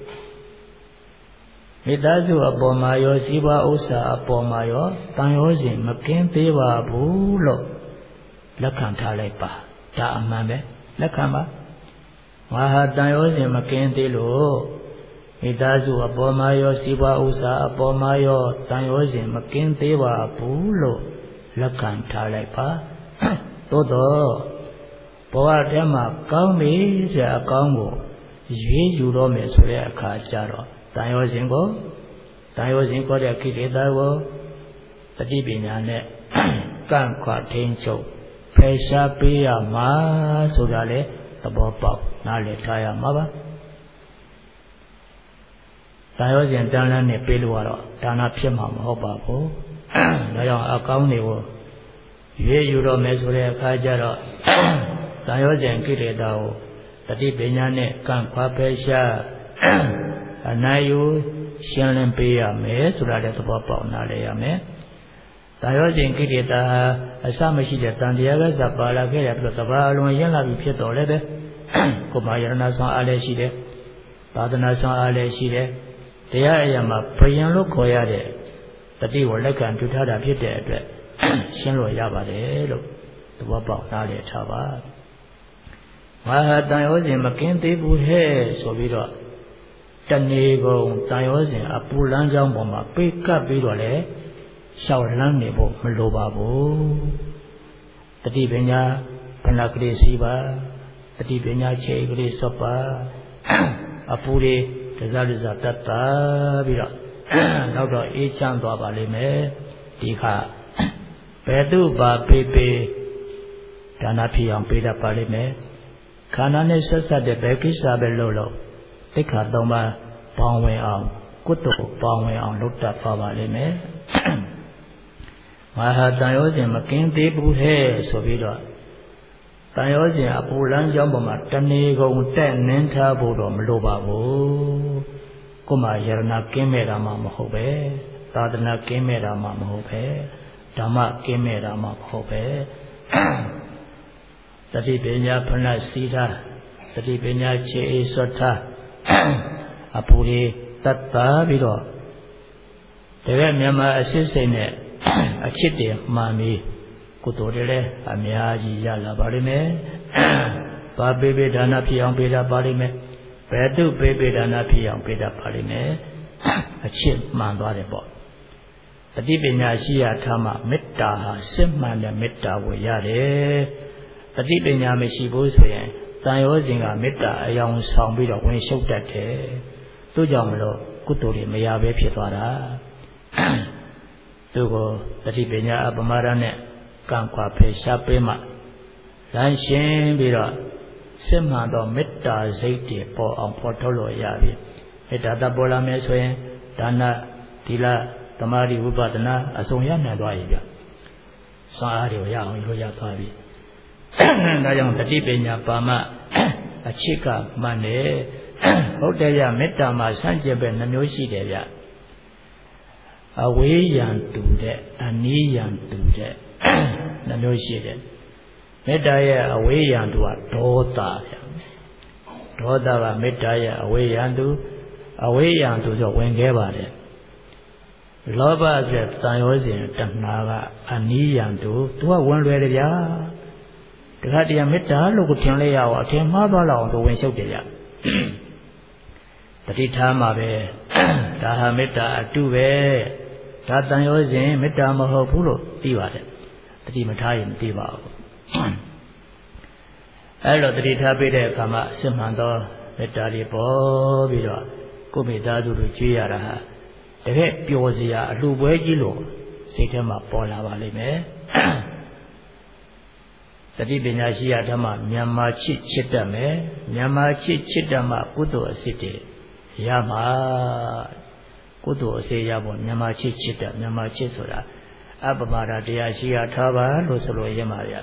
မိသားစုအပေါ်မှာရောစီးပွားဥစ္စာအပေါ်မှာရောတန်ရောစဉ်မကင်းသေးပါဘူးလို့လက်ခံထားလိုက်ပါဒါအမှန်ပဲလက်ခံပါငါဟာတန်ရောစဉ်မကင်းသေးလို့မိသားစုအပေါ်မှာရောစီးပွားဥစ္စာအပေါ်မှာရောတန်ရောစဉ်မကင်းသေးပါဘူးလို့လက်ခံထားလိုက်ပါသို့တော့ဘဝထဲမှာကောင်းပြီဆရာအကောင်းကိုရွေးယူတော့မယ်ဆိုတဲ့အခါကျတော့တန်ရောစဉ်ကိုတန်ရောစဉ်ကိုတဲ့ကိလေသာကိုတတိပညာနဲ့ကန့်ခွာထိန်ချုပ်ဖယ်ရှားပေးရမှာဆိုတာလေသဘောပေါက်နားလည်ထားရမှာပါတန်ရောစဉ်တန်လန်းနဲ့ပေးလို့ကတော့ဒါနဖြစ်မှာမဟုတ်ပါဘူးဒါကြောင့်အကောင်းတွေကိုရွေးယူတော့မယ်ဆိုတဲ့အခါကျတော့တန်ရောစဉ်ကိလေသာကိုတတိပညာနဲ့ကန့်ခွာဖယ်ရှားအနိုင်ယူရှင်းလင်းပေးရမယ်ဆိုတာလည်းသဘောပေါက်နားလည်ရမယ်။တန်ရောစဉ်ကိလေသာအစမရှိတဲ့တန်တရားကစပါလာခဲ့ရပြီးတော့တဘာအလွန်ရင့်လာပြီဖြစ်တော်လည်းပဲကိုယ်မှာယရဏဆောင်အားလည်းရှိတယ်။သာသနာဆောင်အားလည်းရှိတယ်။တရားအရာမှာဘယံလို့ခေါ်ရတဲ့တတိကိုလက်ခံပြုထားတာဖြစ်တဲ့အတွက်ရှင်းလို့ရပါတယ်လို့သဘောပေါက်နားလည်ထားပါ။ငါဟာတန်ရောစဉ်မကင်းသေးဘူးဟဲ့ဆိုပြီးတော့တဏီကုံတန်ရောစဉ်အပူလန်းကြောင်းပေါ်မှာပိတ်ကပ်ပြီးတော့လေရှောက်လန်းနေဖို့မလိုပါဘူးတတိပညာဖဏကလေးစီပါတတိပညာခြေကလေးစော့ပါအပူလေးတစားတစားတတ်တာပြီးတော့နောက်တော့အေးချမ်းသွားပါလိမ့်မယ်ဒီခါဘယ်သူပါပေးပေးဒါနဖြစ်အောင်ပေးတတ်ပါလိမ့်မယ်ခန္ဓာနဲ့ဆက်ဆက်တဲ့ဘယ်ကိစ္စပဲလုပ်လို့သိက္ခာသုံးပါးပေါင်းဝင်အောင်ကုသိုလ်ပေါင်းဝင်အောင်လုပ်တတ်ပါပါလိမ့်မယ်မဟာတန်ရောစဉ်မကင်းသေးဘူးဟဲ့ဆိုပြီးတော့တန်ရောစဉ်အပူလန်းကြောင်းပေါ်မှာတဏီကုံတက်နင်းထားဖို့တော့မလိုပါဘူးကိုယ်မှာယရဏကင်းမဲ့တာမှမဟုတ်ပဲသာသနာကင်းမဲ့တာမှမဟုတ်ပဲဓမ္မကင်းမဲ့တာမှမဟုတ်ပဲတတိပညာဖဏစီထားတတိပညာခြေအေးစွတ်ထားအပူလေးတတ်တာပြီးတော့တကယ်မြန်မာအစစ်စိတ်နဲ့အချစ်တယ်မှန်ပြီးကုသိုလ်တွေလည်းအများကြီးရလာပါလိမ့်မယ်။ဘာပေးပေးဒါနဖြစ်အောင်ပေးတာပါလိမ့်မယ်။ဘယ်သူပေးပေးဒါနဖြစ်အောင်ပေးတာပါလိမ့်မယ်။အချစ်မှန်သွားတယ်ပေါ့။တတိပညာရှိရထားမှမေတ္တာဟာစစ်မှန်တဲ့မေတ္တာကိုရတယ်။တတိပညာမရှိဘူးဆိုရင်တန်ရောစဉ်ကမေတ္တာအယောင်ဆောင်ပြီးတော့ဝင်ရှုပ်တတ်တယ်။တို့ကြောင့်မလို့ကုသိုလ်တွေမရဘဲဖြစ်သွားတာ။သူကိုတတိပညာအပမာဒနဲ့ကံခွာဖယ်ရှားပေးမှလမ်းရှင်းပြီးတော့စစ်မှန်သောမေတ္တာစိတ်တွေပေါ်အောင်ဖော်ထုတ်လို့ရပြီမေတ္တာတပေါ်လာမယ်ဆိုရင်ဒါနသီလသမာဓိဝိပဿနာအစုံရနိုင်သွားပြီဗျစွမ်းအားတွေရအောင်လို့ရသွားပြီဒါကြောင့်တတိပညာပါမအချစ်ကမှန်တယ်ဟုတ်တယ်ဗျမေတ္တာမှာဆန့်ကျင်ဘက်နှမျိုးရှိတယ်ဗျအဝေးရန်တူတဲ့အနီးရန်တူတဲ့နှမျိုးရှိတယ်မေတ္တာရဲ့အဝေးရန်တူကဒေါသဗျဒေါသကမေတ္တာရဲ့အဝေးရန်တူအဝေးရန်တူဆိုဝင်ခဲ့ပါတယ်လောဘဆိုတဲ့တန်ရောစဉ်တဏှာကအနီးရန်တူသူကဝင်လွယ်တယ်ဗျာတခါတည်းမေတ္တာလို့ကိုထင်လိုက်ရအောင်အထင်မှားသွားလောက်အောင်သူဝင်ရှုပ်တယ်ဗျတတိထားမှာပဲဒါဟာမေတ္တာအတုပဲဒါတန်ရောစဉ်မေတ္တာမဟုတ်ဘူးလို့သိပါတယ်တတိမထားရင်မသိပါဘူးအဲ့လိုတတိထားပြတဲ့အခါမှာအစစ်မှန်သောမေတ္တာတွေပေါ်ပြီးတော့ကိုယ်မိသားစုတို့ကြွေးရတာဟာတကယ်ပျော်စရာအလှပွဲကြီးလို့စိတ်ထဲမှာပေါ်လာပါလိမ့်မယ်တတိပညာရှိရဓမ္မမြန်မာချစ်ချစ်တတ်မယ်မြန်မာချစ်ချစ်တတ်မှကုသိုလ်အစစ်တွေရမှာကုသိုလ်အစစ်ရဖို့မြန်မာချစ်ချစ်တတ်မြန်မာချစ်ဆိုတာအပမဒတရားရှိရထားပါလို့ဆိုလို့ရမှာဗျ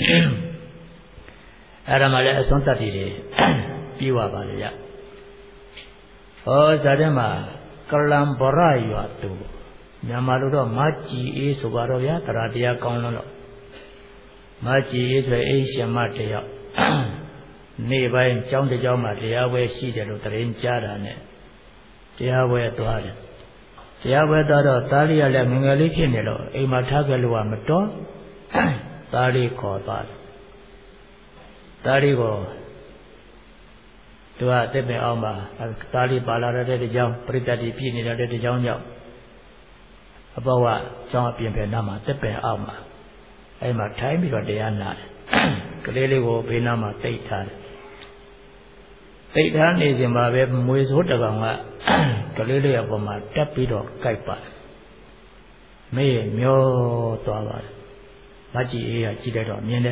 အဲ့ဒါမှလည်းအစွမ်းတတ်တွေပြီးသွားပါလေဗျဟောဇာတဲ့မှာကလံဗရရွာသူမြန်မာလိုတော့မကြည်အေးဆိုပါတော့ဗျာတရားတရားကောင်းလို့မကြည်အေးဆိုအိရှင်မတယောက်နေ့ပိုင်းကျောင်းတစ်ကျောင်းမှာတရားပွဲရှိတယ်လို့သတင်းကြားတာနဲ့တရားပွဲသွားတယ်တရားပွဲသွားတော့သားလေးကလည်းငငယ်လေးဖြစ်နေတော့အိမ်မှာထားခဲ့လို့ကမတော်သားလေးခေါ်သွားတယ်သားလေးကိုသူကတစ်ပင်အောင်မှာသားလေးပါလာတဲ့တကြောင်ပြိတ္တတိပြည့်နေတဲ့တကြောင်ကြောင့်အဘောကကျောင်းအပြင်ဘက်နားမှာတစ်ပင်အောင်မှာအဲ့မှာထိုင်ပြီးတော့တရားနာတယ်ကလေးလေးကိုဘေးနားမှာတိတ်ထားတယ်တိတ်ထားနေစဉ်မှာပဲမွေစိုးတကောင်ကကလေးလေးအပေါ်မှာတက်ပြီးတော့ကြိုက်ပါတယ်မေးမျောသွားပါတယ်မကြည့်အေးကကြည့်လိုက်တော့မြင်တယ်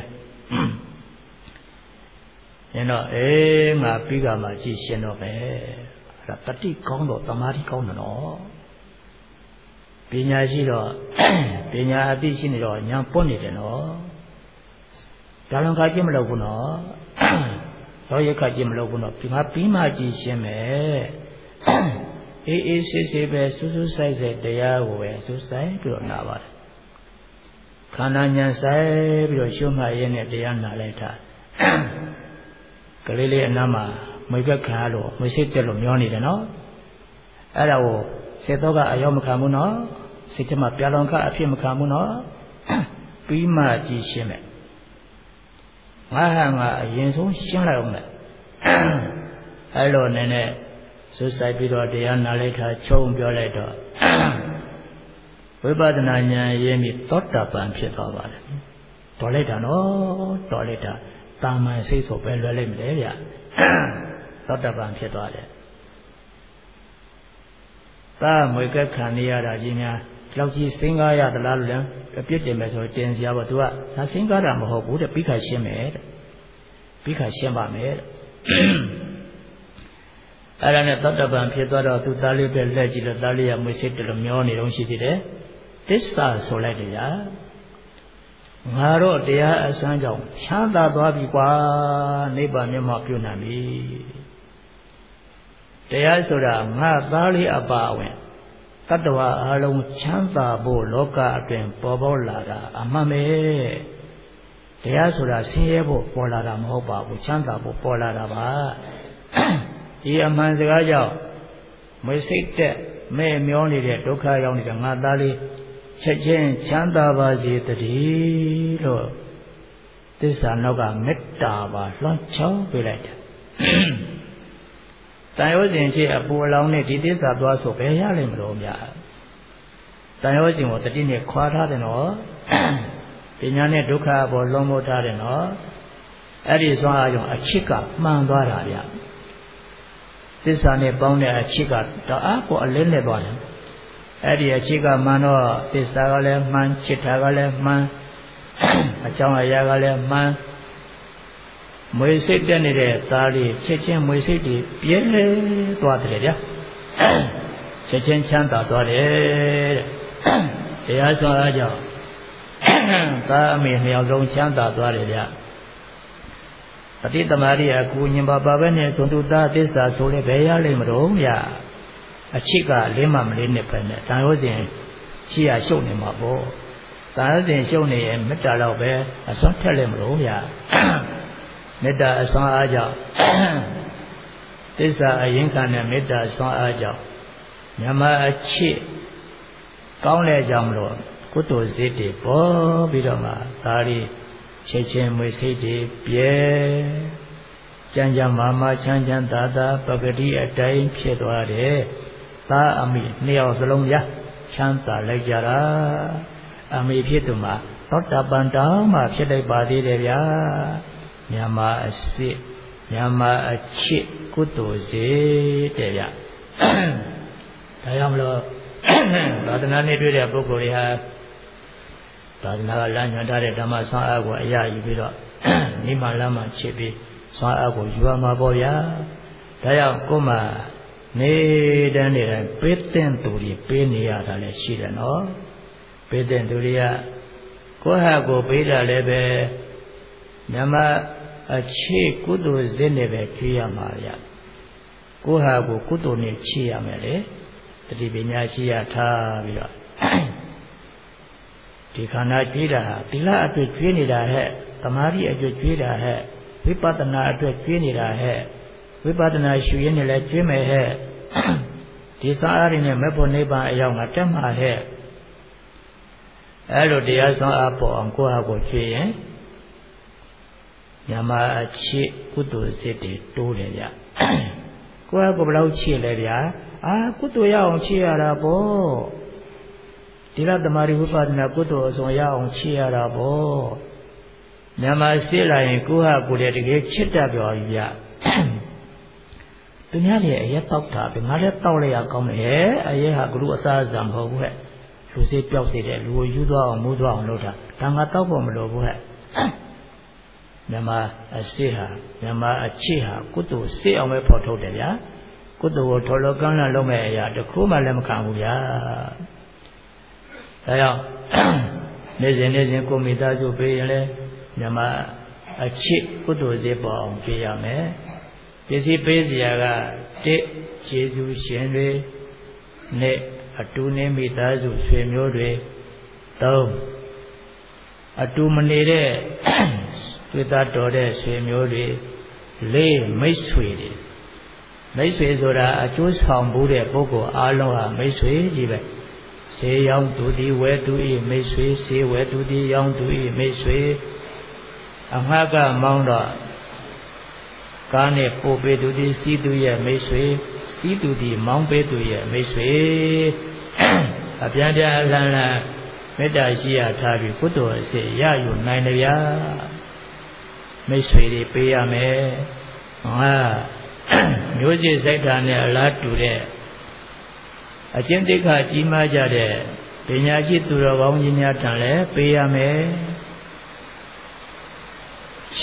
မြင်တော့အေးငါပြီးကမှကြည့်ရှင်းတော့ပဲအဲ့ဒါတတိကောင်းတော့တမာတိကောင်းတယ်နော်ပညာရှိတော့ပညာအသိရှိနေတော့ညာပွတ်နေတယ်နော်ဒါလုံးခါကြည့်မလို့ဘူးနော်တော့ရက်ခါကြည့်မလို့ဘူးနော်ဒီမှာပြီးမှကြည့်ရှင်းမယ်အေးအေးဆေးဆေးပဲစူးစူးဆိုင်ဆိုင်တရားကိုပဲစူးဆိုင်ပြီးတော့နာပါတယ်ခန္ဓာဉာဏ်ဆိုင်ပြီးတော့ရှုမှတ်ရင်းနဲ့တရားနာလိုက်တာကလေးလေးအနားမှာမိဘခံရလို့မစိတ်တက်လို့မျောနေတယ်နော်အဲ့ဒါကိုစေတော့ကအယောမခံဘူးနော်စိတ်ထဲမှာပြလောင်ခအဖြစ်မခံဘူးနော်ပြီးမှကြည့်ရှင်းမယ်ငါဟာငါအရင်ဆုံးရှင်းလိုက်အောင်မယ်အဲ့လိုနဲ့နဲ့စူးစိုက်ပြီးတော့တရားနာလိုက်တာချုံပြောလိုက်တော့ဝိပဿနာဉာဏ်ရင်းပြီးသောတာပန်ဖြစ်သွားပါတယ်တော်လိုက်တာနော်တော်လိုက်တာတာမန်စိတ်ဆိုပဲလွယ်လိုက်မလဲဗျသောတာပန်ဖြစ်သွားတယ်သာမွေကက်ခံနေရတာကြီးများလောက်ကြီးစင်ကားရသလားလို့လည်းအပြစ်တင်မယ်ဆိုတင်စရာပေါ့သူကဒါစင်ကားတာမဟုတ်ဘူးတဲ့ပြီးခါရှင်းမယ်တဲ့ပြီးခါရှင်းပါမယ်တဲ့အဲ့ဒါနဲ့သောတာပန်ဖြစ်သွားတော့သူသားလေးပဲလက်ကြည့်လို့သားလေးကမွေစိတ်တလို့မျောနေတော့ရှိသေးတယ်သစ္စာဆိုလိုက်တယ်ညာငါတော့တရားအစမ်းကြောင့်ချမ်းသာသွားပြီကွာနိဗ္ဗာန်မျက်မှောက်ပြုနိုင်ပြီတရားဆိုတာငါသားလေးအပါအဝင်တတ္တဝါအလုံးချမ်းသာဖို့လောကအတွင်းပေါ်ပေါက်လာတာအမှန်ပဲတရားဆိုတာဆင်းရဲဖို့ပေါ်လာတာမဟုတ်ပါဘူးချမ်းသာဖို့ပေါ်လာတာပါဒီအမှန်စကားကြောင့်မွေစိတ်တက်မဲ့မျောနေတဲ့ဒုက္ခရောက်နေတဲ့ငါသားလေးချက်ချင်းချမ်းသာပါစေတည်းလို့သစ္စာနောက်ကမေတ္တာပါလွှမ်းချောင်းပေးလိုက်တယ်တန်ရောစဉ်ရှိအပူအလောင်းနဲ့ဒီသစ္စာသွားဆိုဘယ်ရလိမ့်မလို့များတန်ရောစဉ်ကိုတတိနဲ့ခွာထားတယ်နော်ပညာနဲ့ဒုက္ခအပေါ်လွန်မိုးထားတယ်နော်အဲ့ဒီစွမ်းအားကြောင့်အချစ်ကမှန်သွားတာဗျသစ္စာနဲ့ပေါင်းတဲ့အချစ်ကတအားကိုအလင်းနဲ့သွားတယ်အဲ့ဒီအချစ်ကမှန်တော့သစ္စာကလည်းမှန်ချစ်တာကလည်းမှန်အကြောင်းအရာကလည်းမှန်မွေစိတ်တက်နေတဲ့သားလေးချက်ချင်းမွေစိတ်တွေပြဲသွားတယ်ဗျာချက်ချင်းချမ်းသာသွားတယ်တဲ့တရားစွာအားကြောင့်သားအမေနှစ်ယောက်လုံးချမ်းသာသွားတယ်ဗျပฏิသမารိအကူညင်ပါပါပဲနဲ့သွန်တူသားသစ္စာဆိုလဲဘယ်ရလိမ့်မလို့ဗျအချစ်ကလေးမှမလေးနဲ့ပဲနဲ့တန်ရုံးစဉ်ရှိရရှုပ်နေမှာပေါ့တန်ရုံးစဉ်ရှုပ်နေရင်မေတ္တာတော့ပဲအစွမ်းထက်လိမ့်မလို့ဗျမေတ္တာအစွမ်းအားကြောင့်သစ္စာအရင်ခံတဲ့မေတ္တာအစွမ်းအားကြောင့်မြမအချစ်ကောင်းတဲ့ကြောင့်မလို့ကုသိုလ်စိတ်တွေပေါ်ပြီးတော့မှဒါရီချက်ချင်းမွေစိတ်တွေပြဲကြမ်းကြမ်းမာမာချမ်းချမ်းသာသာပဂတိအတိုင်းဖြစ်သွားတယ်သာအမိနှစ်ယောက်စလုံးရချမ်းသာလိုက်ကြတာအမိဖြစ်သူမှာသောတာပန်တောင်မှဖြစ်လိုက်ပါသေးတယ်ဗျာမြမအစစ်မြမအချစ်ကုသိုလ်စိတ်တဲ့ဗျာဒါကြောင့်မလို့သာသနာနဲ့တွေ့တဲ့ပုဂ္ဂိုလ်တွေဟာသာသနာကလမ်းညွှန်ထားတဲ့ဓမ္မဆွမ်းအားကိုအရယူပြီးတော့နိမလမ်းမှာချစ်ပြီးဆွမ်းအားကိုယူရမှာပေါ့ဗျာဒါကြောင့်ကိုယ်မှာနေတန်းနေတိုင်းပေးတဲ့သူတွေပေးနေရတာလည်းရှိတယ်နော်ပေးတဲ့သူတွေကကိုယ့်ဟာကိုယ်ပေးတာလည်းပဲမြမအချစ်ကုသိုလ်စိတ်နဲ့ပဲကြွေးရမှာဗျကိုယ့်ဟာကိုယ်ကုသိုလ်နဲ့ချစ်ရမယ်လေတတိပညာရှိရထားပြီးတော့ဒီခန္ဓာကြွေးတာဟာသီလအတွက်ကြွေးနေတာဟဲ့သမာဓိအတွက်ကြွေးတာဟဲ့ဝိပဿနာအတွက်ကြွေးနေတာဟဲ့ဝိပဿနာရှုရင်းနဲ့လည်းကြွေးမယ်ဟဲ့ဒီစာအားတွေနဲ့မေဖို့နိဗ္ဗာန်အရောက်မှာတက်မှာဟဲ့အဲလိုတရားဆောင်အားပေါ်အောင်ကိုယ့်ဟာကိုယ်ကြွေးရင်ညမအချစ်ကုသိုလ်စိတ်တွေတိုးတယ်ဗျကိုယ့်ဟာကိုယ်ဘယ်လောက်ချစ်လဲဗျာအာကုသိုလ်ရအောင်ချစ်ရတာပေါ့ဒီလသမารိဝိပဿနာကုသိုလ်အစုံရအောင်ချစ်ရတာပေါ့ညမစစ်လာရင်ကိုယ့်ဟာကိုယ်လည်းတကယ်ချစ်တတ်ပြောပြီဗျသူများလည်းအရက်တောက်တာပဲငါလည်းတောက်လိုက်ရကောင်းတယ်အရက်ဟာကလူအစားအစာမဟုတ်ဘူးဟဲ့လူစိတ်ပျောက်စေတယ်လူကိုယူသွားအောင်မူးသွားအောင်လုပ်တာဒါငါတောက်ဖို့မလိုဘူးဟဲ့ညမအစစ်ဟာညမအချစ်ဟာကုသိုလ်စစ်အောင်ပဲဖော်ထုတ်တယ်ဗျာကုသိုလ်ကိုထော်လောကမ်းလာလုပ်မဲ့အရာတခုမှလည်းမခံဘူးဗျာဒါကြောင့်နေ့စဉ်နေ့စဉ်ကိုမိသားစုပေးရင်လည်းညမအချစ်ကုသိုလ်စိတ်ပေါ်အောင်ပေးရမယ်ပစ္စည်းပေးစရာကတစ်ကျေးဇူးရှင်တွေနဲ့အတူနေမိသားစုဆွေမျိုးတွေသုံးအတူမနေတဲ့တွေ့တာတော်တဲ့ဆွေမျိုးတွေလေးမိတ်ဆွေတွေမိတ်ဆွေဆိုတာအကျိုးဆောင်မှုတဲ့ပုဂ္ဂိုလ်အားလုံးဟာမိတ်ဆွေကြီးပဲဈေးရောင်းသူသည်ဝယ်သူ၏မိတ်ဆွေဈေးဝယ်သူသည်ရောင်းသူ၏မိတ်ဆွေအငှက်ကမောင်းတော့ကားနဲ့ပို့ပေးသူသည်စီးသူရဲ့မိတ်ဆွေစီးသူသည်မောင်းပေးသူရဲ့မိတ်ဆွေအပြန်ပြန်အလန်းလန်းမေတ္တာရှိရထားပြီးကုသိုလ်အစစ်ရယူနိုင်တယ်ဗျာမိတ်ဆွေတွေပေးရမယ်ငါမျိုးစစ်စိတ်ဓာတ်နဲ့အလားတူတဲ့အကျင့်သိက္ခာကြီးမားကြတဲ့ပညာရှိသူတော်ကောင်းကြီးများထံလည်းပေးရမယ်၆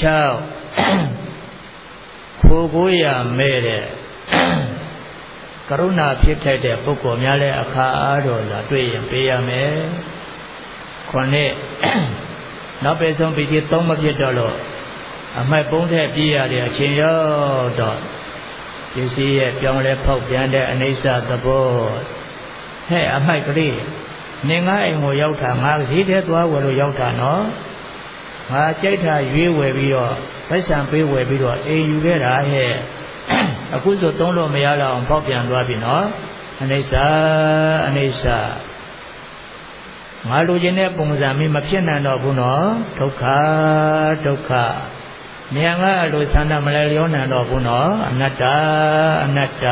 ခိုးကိုရမဲ့တဲ့ကရုဏာဖြစ်ထိုက်တဲ့ပုဂ္ဂိုလ်များလည်းအခါအားတော်လာတွေ့ရင်ပေးရမယ်ခုနှစ်နောက်ပဲဆုံးပြီးသုံးမဖြစ်တော့လို့အမိုက်ပုံးတဲ့ပြည့်ရတဲ့အချိန်ရောက်တော့ပစ္စည်းရဲ့ပြောင်းလဲဖောက်ပြန်တဲ့အနိစ္စသဘောဟဲ့အမိုက်ကလေးနင်ငါအိမ်ကိုရောက်တာငါဈေးထဲသွားဝယ်လို့ရောက်တာနော်ငါကြိုက်တာရွေးဝယ်ပြီးတော့ပိုက်ဆံပေးဝယ်ပြီးတော့အိမ်ယူခဲ့တာဟဲ့အခုဆိုသုံးလို့မရတော့အောင်ဖောက်ပြန်သွားပြီနော်အနိစ္စအနိစ္စငါလိုချင်တဲ့ပုံစံမျိုးမဖြစ်နိုင်တော့ဘူးနော်ဒုက္ခဒုက္ခမြန်ကလိုဆန္ဒမလဲလျောနိုင်တော့ဘူးနော်အနတ္တအနတ္တ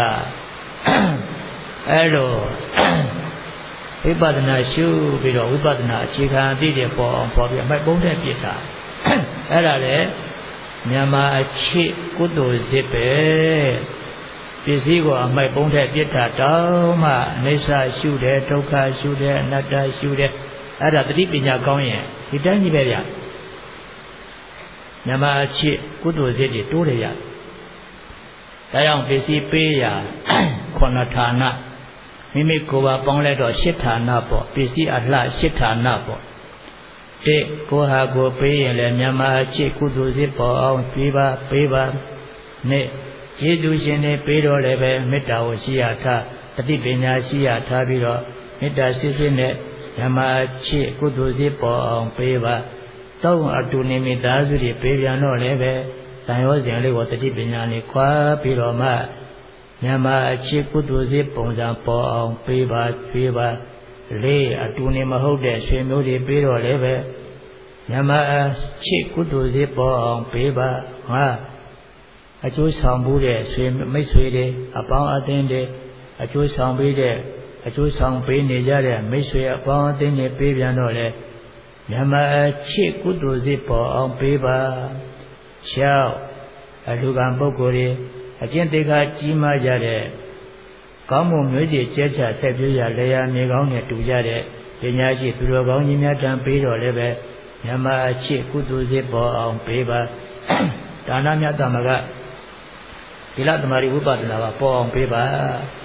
အဲလိုဝိပဿနာရှုပြီးတော့ဝိပဿနာအခြေခံအသိတွေပေါ်အောင်ပေါ်ပြီးအမိုက်ပုံးတဲ့ပြစ်တာအဲ့ဒါလေမြန်မာအချစ်ကုသိုလ်စစ်ပဲပစ္စည်းကိုအမိုက်ပုံးတဲ့ပြစ်တာတောင်းမှအနိစ္စရှုတယ်ဒုက္ခရှုတယ်အနတ္တရှုတယ်အဲ့ဒါသတိပညာကောင်းရင်ဒီတိုင်းကြီးပဲဗျမြမအချစ်ကုသိုလ်စိတ်တွေတိုးရရဒါကြောင့်ပစ္စည်းပေးရခုနဌာနမိမိကိုယ်ပါပေါင်းလိုက်တော့ရှစ်ဌာနပေါ့ပစ္စည်းအလှရှစ်ဌာနပေါ့တဲ့ကိုဟာကိုပေးရင်လည်းမြမအချစ်ကုသိုလ်စိတ်ပေါ်အောင်ပေးပါပေးပါနဲ့ကျေးဇူးရှင်တွေပေးတော့လည်းပဲမေတ္တာကိုရှိရထားတတိပညာရှိရထားပြီးတော့မေတ္တာစစ်စစ်နဲ့မြမအချစ်ကုသိုလ်စိတ်ပေါ်အောင်ပေးပါတောင်းအတူနေမိသားစုတွေပေးပြန်တော့လည်းပဲတန်ရောစဉ်လေးကိုတတိပညာလေးခွာပြီးတော့မှမြမအချစ်ကုသိုလ်စိတ်ပုံစံပေါ်အောင်ပေးပါပေးပါလေးအတူနေမဟုတ်တဲ့ဆွေမျိုးတွေပေးတော့လည်းပဲမြမအချစ်ကုသိုလ်စိတ်ပေါ်အောင်ပေးပါငါအကျိုးဆောင်မှုတဲ့ဆွေမိတ်ဆွေတွေအပေါင်းအသင်းတွေအကျိုးဆောင်ပေးတဲ့အကျိုးဆောင်ပေးနေကြတဲ့မိတ်ဆွေအပေါင်းအသင်းတွေပေးပြန်တော့လေမြမအချစ်ကုသိုလ်စိတ်ပေါ်အောင်ပေးပါရှောက်အလူကံပုဂ္ဂိုလ်တွေအကျင့်သိက္ခာကြီးမားကြတဲ့ကောင်းမှုမျိုးစီကျဲချဆက်ပြရလေယာမြေကောင်းနဲ့တူကြတဲ့ပညာရှိသူတော်ကောင်းကြီးများတန်ပေးတော်လည်းပဲမြမအချစ်ကုသိုလ်စိတ်ပေါ်အောင်ပေးပါဒါနမြတ်သမဂသီလသမารိဝိပဿနာပါပေါ်အောင်ပေးပါ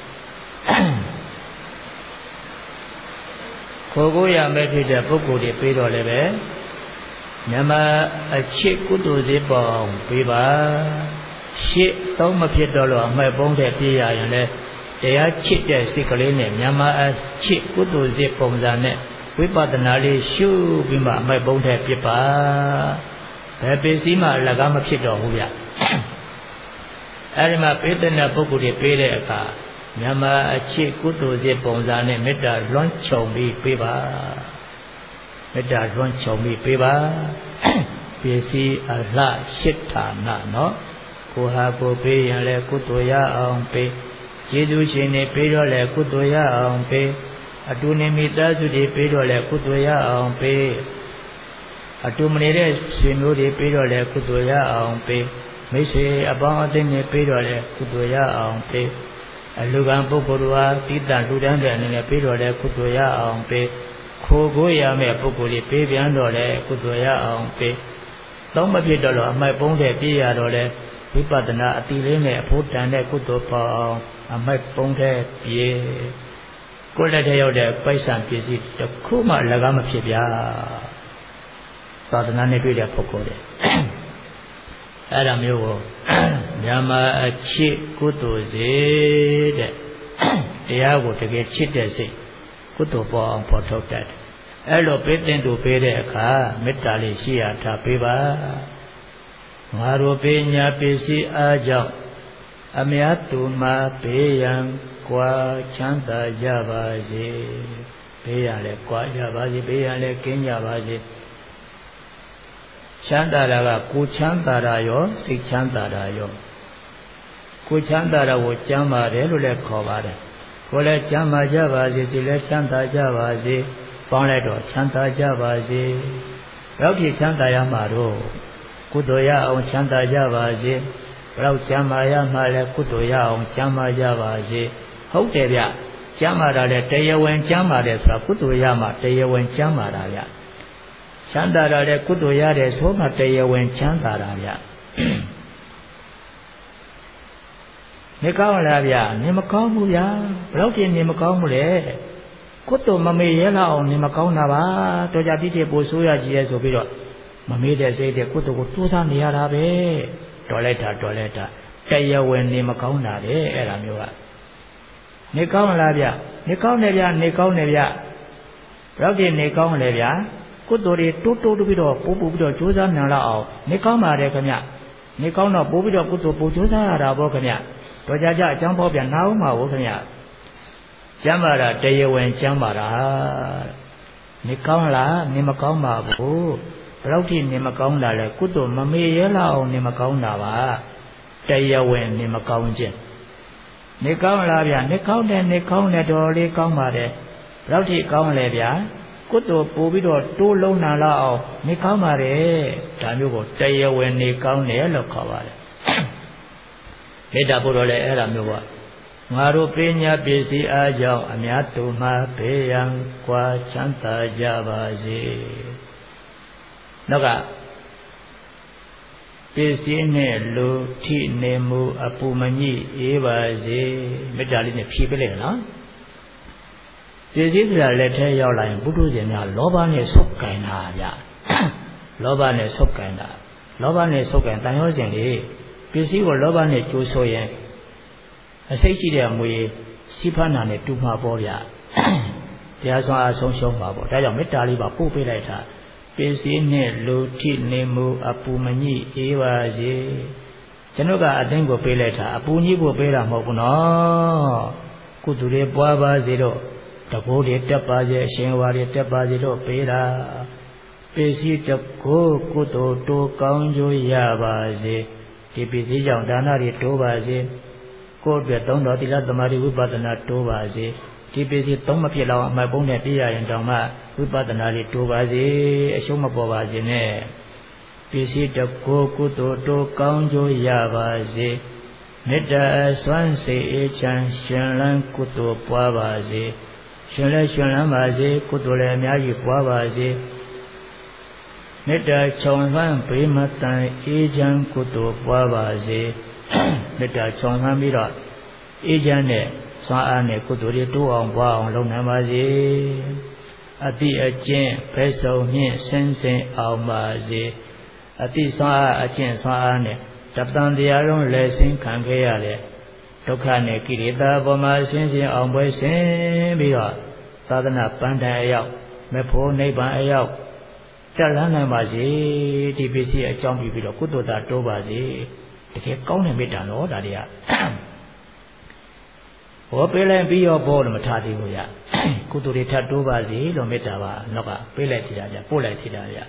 ကိုကိုရမဲ့ဖြစ်တဲ့ပုဂ္ဂိုလ်တွေပေးတော်လည်းပဲမြမအချစ်ကုသိုလ်စိတ်ပေါ်အောင်ပေးပါရှစ်သုံးမဖြစ်တော့လို့အမှတ်ပုံးတဲ့ပြရရင်လည်းတရားချစ်တဲ့စိတ်ကလေးနဲ့မြမအချစ်ကုသိုလ်စိတ်ပုံစံနဲ့ဝိပဿနာလေးရှုပြီးမှအမှတ်ပုံးတဲ့ပြပါဘယ်ပစ္စည်းမှအလကားမဖြစ်တော့ဘူးဗျအဲဒီမှာပေးတဲ့ပုဂ္ဂိုလ်တွေပေးတဲ့အခါမြမအချစ်ကုသိုလ်စိတ်ပုံစံနဲ့မေတ္တာလွှမ်းခြုံပြီးပေးပါမေတ္တာလွှမ်းခြုံပြီးပေးပါပစ္စည်းအလှရှစ်ဌာနနော်ကိုဟာကိုပေးရင်လည်းကုသိုလ်ရအောင်ပေးကျေးဇူးရှင်တွေပေးတော့လည်းကုသိုလ်ရအောင်ပေးအတူနေမိသားစုတွေပေးတော့လည်းကုသိုလ်ရအောင်ပေးအတူမနေတဲ့ဆွေမျိုးတွေပေးတော့လည်းကုသိုလ်ရအောင်ပေးမိတ်ဆွေအပေါင်းအသင်းတွေပေးတော့လည်းကုသိုလ်ရအောင်ပေးအလူကံပုဂ္ဂိုလ်ဟာတိတ္တလူတန်းတဲ့အနေနဲ့ပေးတော့လည်းကုသိုလ်ရအောင်ပေးခိုးကိုရမဲ့ပုဂ္ဂိုလ်တွေပေးပြန်တော့လည်းကုသိုလ်ရအောင်ပေးသုံးမဖြစ်တော့လို့အမိုက်ပုံးတဲ့ပြရတော့လည်းဝိပဿနာအတိလေးနဲ့အဖို့တန်တဲ့ကုသိုလ်ပေါ်အောင်အမိုက်ပုံးတဲ့ပြေကိုယ်လက်ထဲရောက်တဲ့ပိုက်ဆံပစ္စည်းတစ်ခုမှလည်းကားမဖြစ်ဗျာသာသနာနဲ့တွေ့တဲ့ပုဂ္ဂိုလ်တွေအဲ့ဒါမျိုးကိုမြမအချစ်ကုသိုလ်စေတဲ့တရားကိုတကယ်ချစ်တဲ့စိတ်ကုသိုလ်ပေါ်အောင်ပေါ်ထုတ်တတ်တယ်အဲ့လိုပေးတဲ့သူပေးတဲ့အခါမေတ္တာလေးရှိရထားပေးပါငါတို့ပညာပစ္စည်းအားကြောင့်အမြတ်သူမှာပေးရန်ကွာချမ်းသာကြပါစေပေးရလဲကွာကြပါစေပေးရလဲကင်းကြပါစေချမ်းသာတာကကိုချမ်းသာတာရောစိတ်ချမ်းသာတာရောကိုချမ်းသာတာကိုကျမ်းပါတယ်လို့လည်းခေါ်ပါတယ်ကိုလည်းကျမ်းပါကြပါစေစိတ်လည်းချမ်းသာကြပါစေပေါင်းလိုက်တော့ချမ်းသာကြပါစေဘယ်လောက်ထိချမ်းသာရမှာတော့ကုသိုလ်ရအောင်ချမ်းသာကြပါစေဘယ်လောက်ချမ်းသာရမှာလဲကုသိုလ်ရအောင်ချမ်းသာကြပါစေဟုတ်တယ်ဗျချမ်းသာတာလဲတရားဝင်ချမ်းသာတယ်ဆိုတာကုသိုလ်ရမှာတရားဝင်ချမ်းသာတာဗျချမ်းသာတာလဲကုသိုလ်ရတယ်ဆိုမှတရားဝင်ချမ်းသာတာဗျနေကောင်းလားဗျနေမကောင်းဘူးဗျဘယ်လောက်ပြင်းနေမကောင်းဘူးလေကုသိုလ်မမေ့ရလောက်အောင်နေမကောင်းတာပါတော်ကြတိတိပို့ဆိုးရကြီးရဲဆိုပြီးတော့မမေ့တဲ့စိတ်တဲ့ကုသိုလ်ကိုတိုးစားနေရတာပဲတော်လိုက်တာတော်လိုက်တာတရားဝင်နေမကောင်းတာလေအဲ့ဒါမျိုးကနေကောင်းလားဗျနေကောင်းတယ်ဗျနေကောင်းတယ်ဗျဘယ်လောက်ပြင်းနေကောင်းလဲဗျကုသိုလ်တွေတိုးတိုးပြီးတော့ပို့ပို့ပြီးတော့ကြိုးစားမြန်လာအောင်နေကောင်းပါတယ်ခင်ဗျနေကောင်းတော့ပို့ပြီးတော့ကုသိုလ်ပို့ကြိုးစားရတာပေါ့ခင်ဗျတော်ကြကြအကြောင်းပေါ့ဗျနားဦးမှာဟုတ်ခင်ဗျကျမ်းပါတာတရားဝင်ကျမ်းပါတာနေကောင်းလားနေမကောင်းပါဘူးဘယ်လောက်ထိနေမကောင်းတာလဲကုသိုလ်မမေ့ရလောက်အောင်နေမကောင်းတာပါတရားဝင်နေမကောင်းခြင်းနေကောင်းလားဗျနေကောင်းတယ်နေကောင်းတယ်တော်လေးကောင်းပါတယ်ဘယ်လောက်ထိကောင်းလဲဗျကုသိုလ်ပို့ပြီးတော့တိုးလုံးနာလောက်အောင်နေကောင်းပါတယ်ဒါမျိုးကိုတရားဝင်နေကောင်းတယ်လို့ခေါ်ပါတယ်မေတ္တာပို့တော့လဲအဲ့ဒါမျိုးပါငါတို့ပညာပစ္စည်းအားကြောင့်အများသူမှာဘေးရန်ကွာချမ်းသာကြပါစေနောက်က Pesi ne lu ti ne mu apumani eva ze medali ne pibele na. Pesi sira lethe yaw la yin Buddha zin nya loba ne sok kain na ya. Loba ne sok kain na. Loba ne sok kain tan yo sin le pesi ko loba ne jo so yin a sai chi de ngwe si pha na ne tu ma po ya. တရားစွာအဆုံးရှုံးပါပေါ့ဒါကြောင့်မေတ္တာလေးပါပို့ပေးလိုက်တာပစ္စည်းနဲ့လူထိနေမှုအပူမညိအေးပါစေကျွန်တော်ကအသိကိုပေးလိုက်တာအပူညိကိုပေးတာမဟုတ်ဘူးနော်ကုသိုလ်တွေပွားပါစေတော့တကိုးတွေတက်ပါစေအရှင်ဝါတွေတက်ပါစေတော့ပေးတာပစ္စည်းတကိုးကုသိုလ်တိုးကောင်းကျိုးရပါစေဒီပစ္စည်းကြောင့်ဒါနတွေတိုးပါစေကိုယ်အတွက်သုံးတော်သီလသမာဓိဝိပဿနာတိုးပါစေ ဒီပစ္စည်းသုံးမဖြစ်လောက်အမှတ်ပုံးနဲ့ပြရရင်တောင်မှဝိပဿနာလေးတိုးပါစေအရှုံးမပေါ်ပါစေနဲ့ပစ္စည်းတကိုးကုသိုလ်တိုးကောင်းကျိုးရပါစေမေတ္တာအစွမ်းစေအေးချမ်းရှင်လန်းကုသိုလ်ပွားပါစေရှင်လည်းရှင်လန်းပါစေကုသိုလ်လည်းအများကြီးပွားပါစေမေတ္တာခြုံလွှမ်းဘေးမတန်အေးချမ်းကုသိုလ်ပွားပါစေမေတ္တာခြုံလွှမ်းပြီးတော့အေးချမ်းတဲ့ စွမ်းအားနဲ့ကုသိုလ်တွေတိုးအောင်ပွားအောင်လုပ်နိုင်ပါစေအတိအကျင့်ဖဲဆုံမြင့်စင်စင်အောင်ပါစေအတိစွမ်းအားအကျင့်စွမ်းအားနဲ့တပံတရားလုံးလည်းဆင်းခံခဲ့ရတဲ့ဒုက္ခနဲ့ကိလေသာပေါ်မှာဆင်းဆင်းအောင်ပွဲဆင်းပြီးတော့သာသနာပန်းတိုင်အရောက်မဖို့နိဗ္ဗာန်အရောက်တက်လန်းနိုင်ပါစေဒီပစ္စည်းအကြောင်းပြုပြီးတော့ကုသိုလ်သာတိုးပါစေတကယ်ကောင်းတဲ့မေတ္တာနော်ဒါတွေက ဘောပေးလိုက်ပြီးရောဘောလို့မထားသေးဘူးဗျကုသိုလ်တွေထပ်တိုးပါစေလို့မေတ္တာပါနောက်ကပေးလိုက်ကြကြပို့လိုက်ကြတာဗျ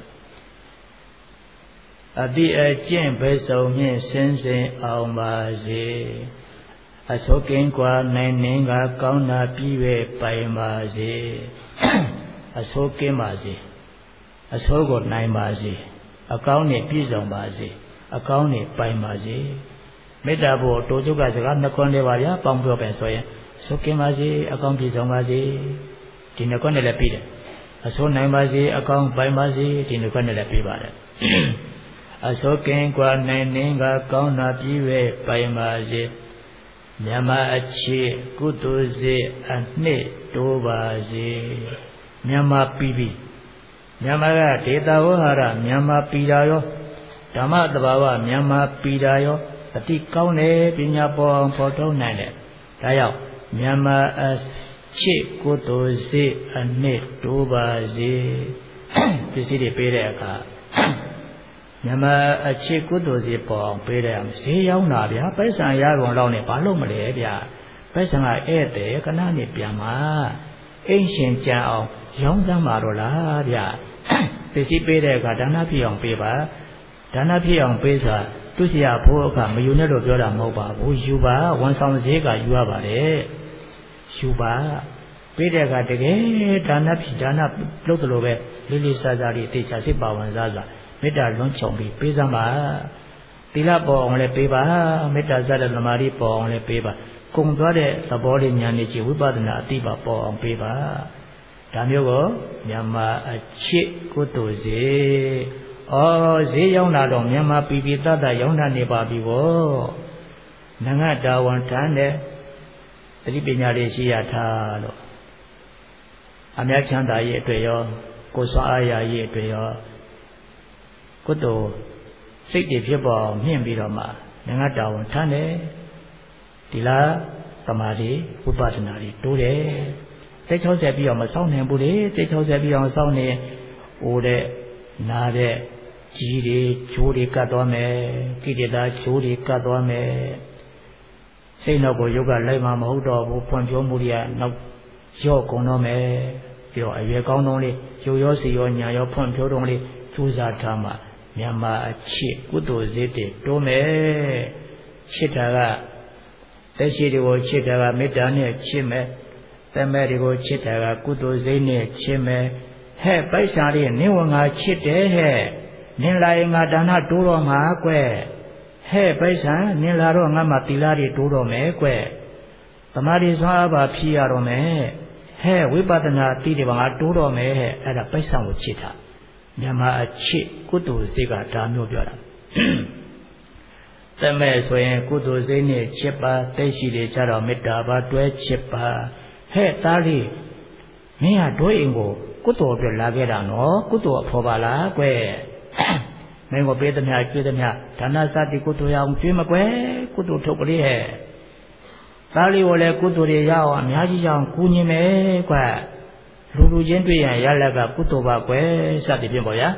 အတိအကျင့်ပဲစုံမြင့်စင်စင်အောင်ပါစေအစိုးကင်းกว่าနိုင်နှင်းကကောင်းတာပြည့်ဝပိုင်ပါစေအစိုးကင်းပါစေအစိုးကိုနိုင်ပါစေအကောင်းနဲ့ပြည့်စုံပါစေအကောင်းနဲ့ပိုင်ပါစေ မေတ္တာဘုရားတိုးကျုပ်ကစကားနှစ်ခွန်းလေးပါဗျာပေါင်းပြောပဲဆိုရင်ဆုကင်းပါစေအကောင်းပြည့်စုံပါစေဒီနှစ်ခွန်းနဲ့လည်းပြီးတယ်အစိုးနိုင်ပါစေအကောင်းပိုင်ပါစေဒီနှစ်ခွန်းနဲ့လည်းပြီးပါတယ်အစိုးကင်းกว่าနိုင်နှင်းကကောင်းတာပြည့်ဝပိုင်ပါစေမြမအခြေကုသိုလ်စေအနှစ်တိုးပါစေမြမပြီးပြီမြမကဒေတာဝဟာရမြမပြီးတာရောဓမ္မတဘာဝမြမပြီးတာရော အတိကောင်းတယ်ပညာပေါ်အောင်ပေါ်ထုတ်နိုင်တယ်ဒါကြောင့်မြန်မာအချစ်ကုသိုလ်စေအနှစ်တိုးပါစေပစ္စည်းတွေပေးတဲ့အခါမြန်မာအချစ်ကုသိုလ်စေပေါ်အောင်ပေးတယ်ဈေးရောက်တာဗျာပိုက်ဆံရကုန်လောက်နဲ့ဘာလို့မလဲဗျာပိုက်ဆံကဧည့်သည်ခဏနဲ့ပြန်มาအိမ်ရှင်ကြံအောင်ရောင်းစမ်းပါတော့လားဗျာပစ္စည်းပေးတဲ့အခါဒါနဖြစ်အောင်ပေးပါဒါနဖြစ်အောင်ပေးစွာ သူစီရဖို့အခါမယူနဲ့လို့ပြောတာမဟုတ်ပါဘူးယူပါဝန်ဆောင်ဈေးကယူရပါတယ်ယူပါပေးတဲ့အခါတကယ်ဒါနဖြစ်ဒါနလုပ်တယ်လို့ပဲလေးလေးစားစားလေးအသေးချာစိတ်ပါဝင်စားစွာမေတ္တာလွန်ချုံပြီးပေးစမ်းပါသီလပေါ်အောင်လည်းပေးပါမေတ္တာစတဲ့သမာဓိပေါ်အောင်လည်းပေးပါကုံသွားတဲ့သဘောလေးဉာဏ်နဲ့ကြည့်ဝိပဿနာအတိပါပေါ်အောင်ပေးပါဒါမျိုးကိုမြန်မာအချစ်ကုသိုလ်စေ အော်ဈေးရောက်လာတော့မြန်မာပြည်ပြည်သားသားရောင်းတာနေပါပြီဗောနငါတာဝန်ထမ်းတဲ့သတိပညာလေးရှိရထားလို့အမြတ်ချမ်းသာရဲ့အတွက်ရောကိုယ်စွမ်းအားရရဲ့အတွက်ရောကုသိုလ်စိတ်တွေဖြစ်ပေါ်မြင့်ပြီးတော့မှနငါတာဝန်ထမ်းတယ်ဒီလားသမာဓိဝိပဿနာတွေတိုးတယ်တိတ်၆၀ပြီးအောင်မစောင့်နိုင်ဘူးလေတိတ်၆၀ပြီးအောင်စောင့်နေအိုတဲ့နာတဲ့ ကြီးတွေချိုးတွေကတ်သွားမယ်ကိလေသာချိုးတွေကတ်သွားမယ်စိတ်နောက်ကိုယုတ်ကလိုက်မှမဟုတ်တော့ဘူးဖွံ့ဖြိုးမှုတွေကနောက်ရော့ကုန်တော့မယ်ပြီးတော့အရွယ်ကောင်းဆုံးလေးရုပ်ရောစီရောညာရောဖွံ့ဖြိုးတော့လေးကြိုးစားထားမှမြန်မာအချစ်ကုသိုလ်စေတဲ့တိုးမယ်ချစ်တာကတက်ရှိတွေကိုချစ်တာကမေတ္တာနဲ့ချစ်မယ်တမဲတွေကိုချစ်တာကကုသိုလ်စိတ်နဲ့ချစ်မယ်ဟဲ့ပိုက်ဆံလေးနင်းဝငါချစ်တယ်ဟဲ့ နင်လာရင်ငါဒါနတိုးတော့မှာကွဟဲ့ပိုက်ဆံနင်လာတော့ငါမှသီလတွေတိုးတော့မယ်ကွသမာဓိစွမ်းအားပါဖြည့်ရတော့မယ်ဟဲ့ဝိပဿနာတိတွေပါငါတိုးတော့မယ်ဟဲ့အဲ့ဒါပိုက်ဆံကိုချစ်တာမြန်မာအချစ်ကုသိုလ်စိတ်ကဒါမျိုးပြောတာသက်မဲ့ဆိုရင်ကုသိုလ်စိတ်နဲ့ချစ်ပါသိရှိတွေကြတော့မေတ္တာပါတွဲချစ်ပါဟဲ့သားလေးမင်းကတို့အိမ်ကိုကုသိုလ်ပြလာခဲ့တာနော်ကုသိုလ်အဖော်ပါလားကွယ်မင်းကိုပေးသမျှကျွေးသမျှဒါနစတိကုသိုလ်ရအောင်ကျွေးမကွယ်ကုသိုလ်ထုတ်ကလေးဟဲ့သားလေးကိုလည်းကုသိုလ်တွေရအောင်အများကြီးရအောင်ကူညီမယ်ကွယ်လူလူချင်းတွေ့ရင်ရလက်ကကုသိုလ်ပါကွယ်စသည်ဖြင့်ပေါ့ဗျာ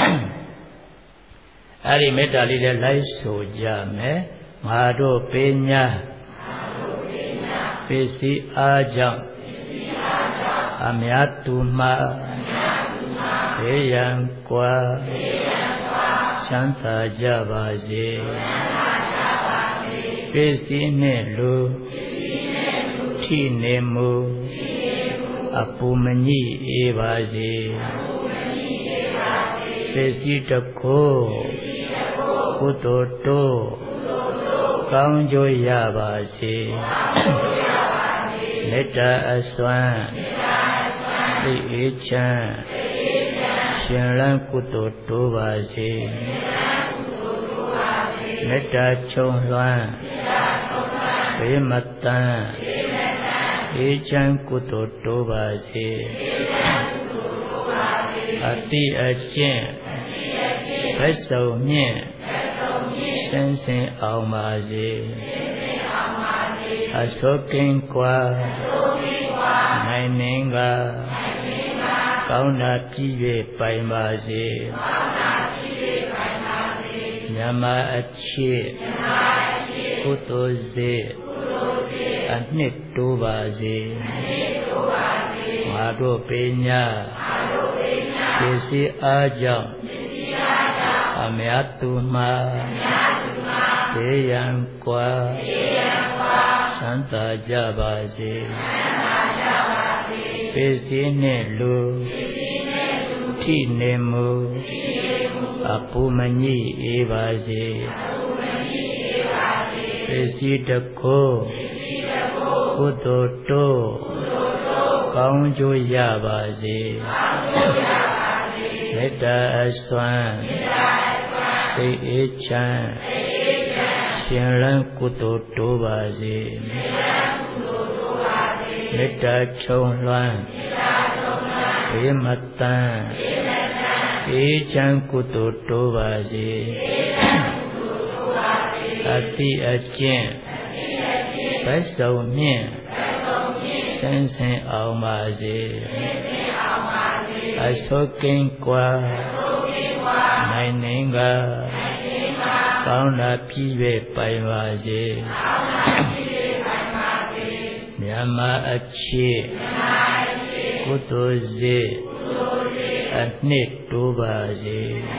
အဲ့ဒီမေတ္တာလေးလည်းလိုက်ဆိုကြမယ်ငါတို့ပညာပစ္စည်းအားကြောင့်အမြတ်သူမှာဘေးရန်ကွာချမ်းသာကြပါစေပစ္စည်းနှင့်လူထိနေမှုအပူမညိအေးပါစေပစ္စည်းတစ်ခုကုသိုလ်တို့ကောင်းကျိုးရပါစေမေတ္တာအစွမ်းစိတ်အေးချမ်းရှင်လန်းကုသိုလ်တိုးပါစေမေတ္တာချုံလွှမ်းဘေးမတန်အေးချမ်းကုသိုလ်တိုးပါစေအတိအကျင့်ဘက်စုံမြင့်စင်စင်အောင်ပါစေအစောကင်းကွာနိုင်နေကကောင်းတာပြည့်၍ပိုင်ပါစေမြမအချစ်ကုသိုလ်စေအနှစ်တိုးပါစေငါတို့ပညာပစ္စည်းအားကြောင့်အမြတ်သူမှာဘေးရန်ကွာချမ်းသာကြပါစေပစ္စည်းနှင့်လူထိနေမှုအပူမညိအေးပါစေပစ္စည်းတစ်ခုကုသိုလ်တို့ကောင်းကျိုးရပါစေမေတ္တာအစွမ်းစိတ်အေးချမ်းရှင်လန်းကုသိုလ်တိုးပါစေမေတ္တာချုံလွှမ်းဘေးမတန်အေးချမ်းကုသိုလ်တိုးပါစေအတိအကျင့်ဘက်စုံမြင့်စင်စင်အောင်ပါစေအစောကင်းကွာနိုင်နေကကောင်းတာပြည့်၍ပိုင်ပါစေမြမအချစ်ကုသိုလ်စေအနှစ်တိုးပါစေ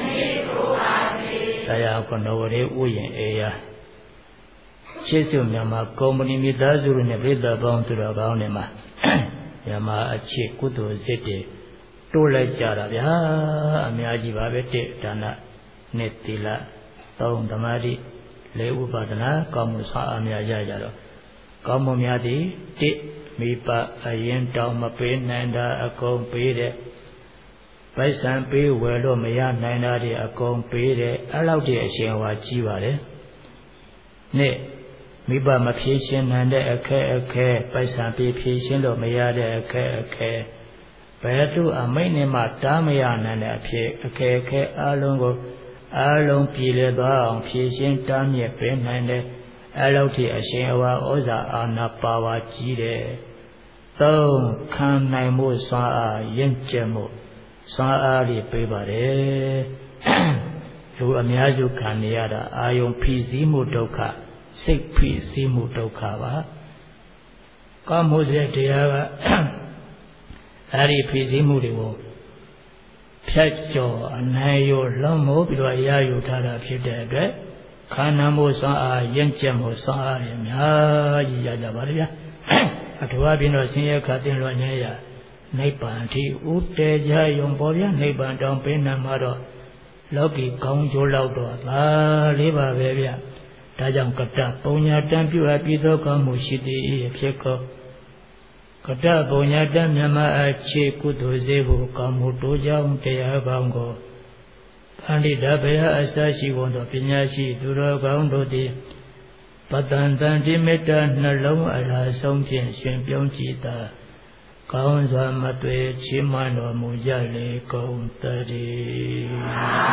တရားကုဏဝရေဥယျာဉ်အေယာရှေးစုမြန်မာကုမ္ပဏီမိသားစုတွေနဲ့ပြည်သူပေါင်းသူတော်ကောင်းတွေမှာမြန်မာအချစ်ကုသိုလ်စိတ်တွေတိုးလိုက်ကြတာဗျာအများကြီးပါပဲတဲ့ဒါနနှစ်သီလသုံးဓမ္မတိလေးဥပါဒနာကောင်းမှုဆွမ်းအားများရကြတော့ကောင်းမှုများသည်တစ်မိပအရင်တောင်မပေးနိုင်တာအကုန်ပေးတဲ့ပိုက်ဆံပေးဝယ်လို့မရနိုင်တာတွေအကုန်ပေးတဲ့အဲ့လောက်တည်းအရှင်ဝါကြီးပါတယ်နှစ်မိဘမဖြေရှင်းနိုင်တဲ့အခက်အခဲပိုက်ဆံပေးဖြေရှင်းလို့မရတဲ့အခက်အခဲဘယ်သူအမိတ်နဲ့မှတားမရနိုင်တဲ့အဖြစ်အခက်အခဲအလုံးကိုအလုံးပြည်လေသွားအောင်ဖြေရှင်းတားမြစ်ပေးနိုင်တဲ့အဲ့လောက်တည်းအရှင်ဝါဩဇာအာဏာပါဝါကြီးတဲ့သုံးခံနိုင်မှုစွမ်းအားရင့်ကျက်မှုစွမ်းအားတွေပေးပါတယ်လူအများစုခံနေရတာအာယုံဖိစီးမှုဒုက္ခစိတ်ဖိစီးမှုဒုက္ခပါကောင်းမှုစေတရားကအဲ့ဒီဖိစီးမှုတွေကိုဖြတ်ကျော်အနိုင်ရောလွန်မိုးပြီးတော့ရယူထားတာဖြစ်တဲ့အတွက်ခန္ဓာမှုစွမ်းအားရင့်ကျက်မှုစွမ်းအားတွေအများကြီးရကြပါလေဗျာအထူးအပြင်တော့ဆင်းရဲခတ်တင်လွန်နေရနိဗ္ဗာန်ထိဥတေကြယုံပေါ်ဗျာနိဗ္ဗာန်တောင်ပေးနိုင်မှာတော့လောကီကောင်းကျိုးလောက်တော့သာလေးပါပဲဗျဒါကြောင့်ကတ္တပုံညာတံပြုအပ်ပြီးသောကောင်းမှုရှိသည်ဖြစ်ကောကတ္တပုံညာတံမြမအခြေကုသိုလ်စေဖို့ကောင်းမှုတိုးကြောင်းတရားကောင်းကိုပပန္တိတဘယအစရှိကုန်သောပညာရှိသူတော်ကောင်းတို့သည်ပတန်တန်တိမေတ္တာနှလုံးအလားဆုံးဖြင့်ရှင်ပြုံးကြည်သာကောင်းစွာမသွေချီးမွမ်းတော်မူကြလေကုန်တည်း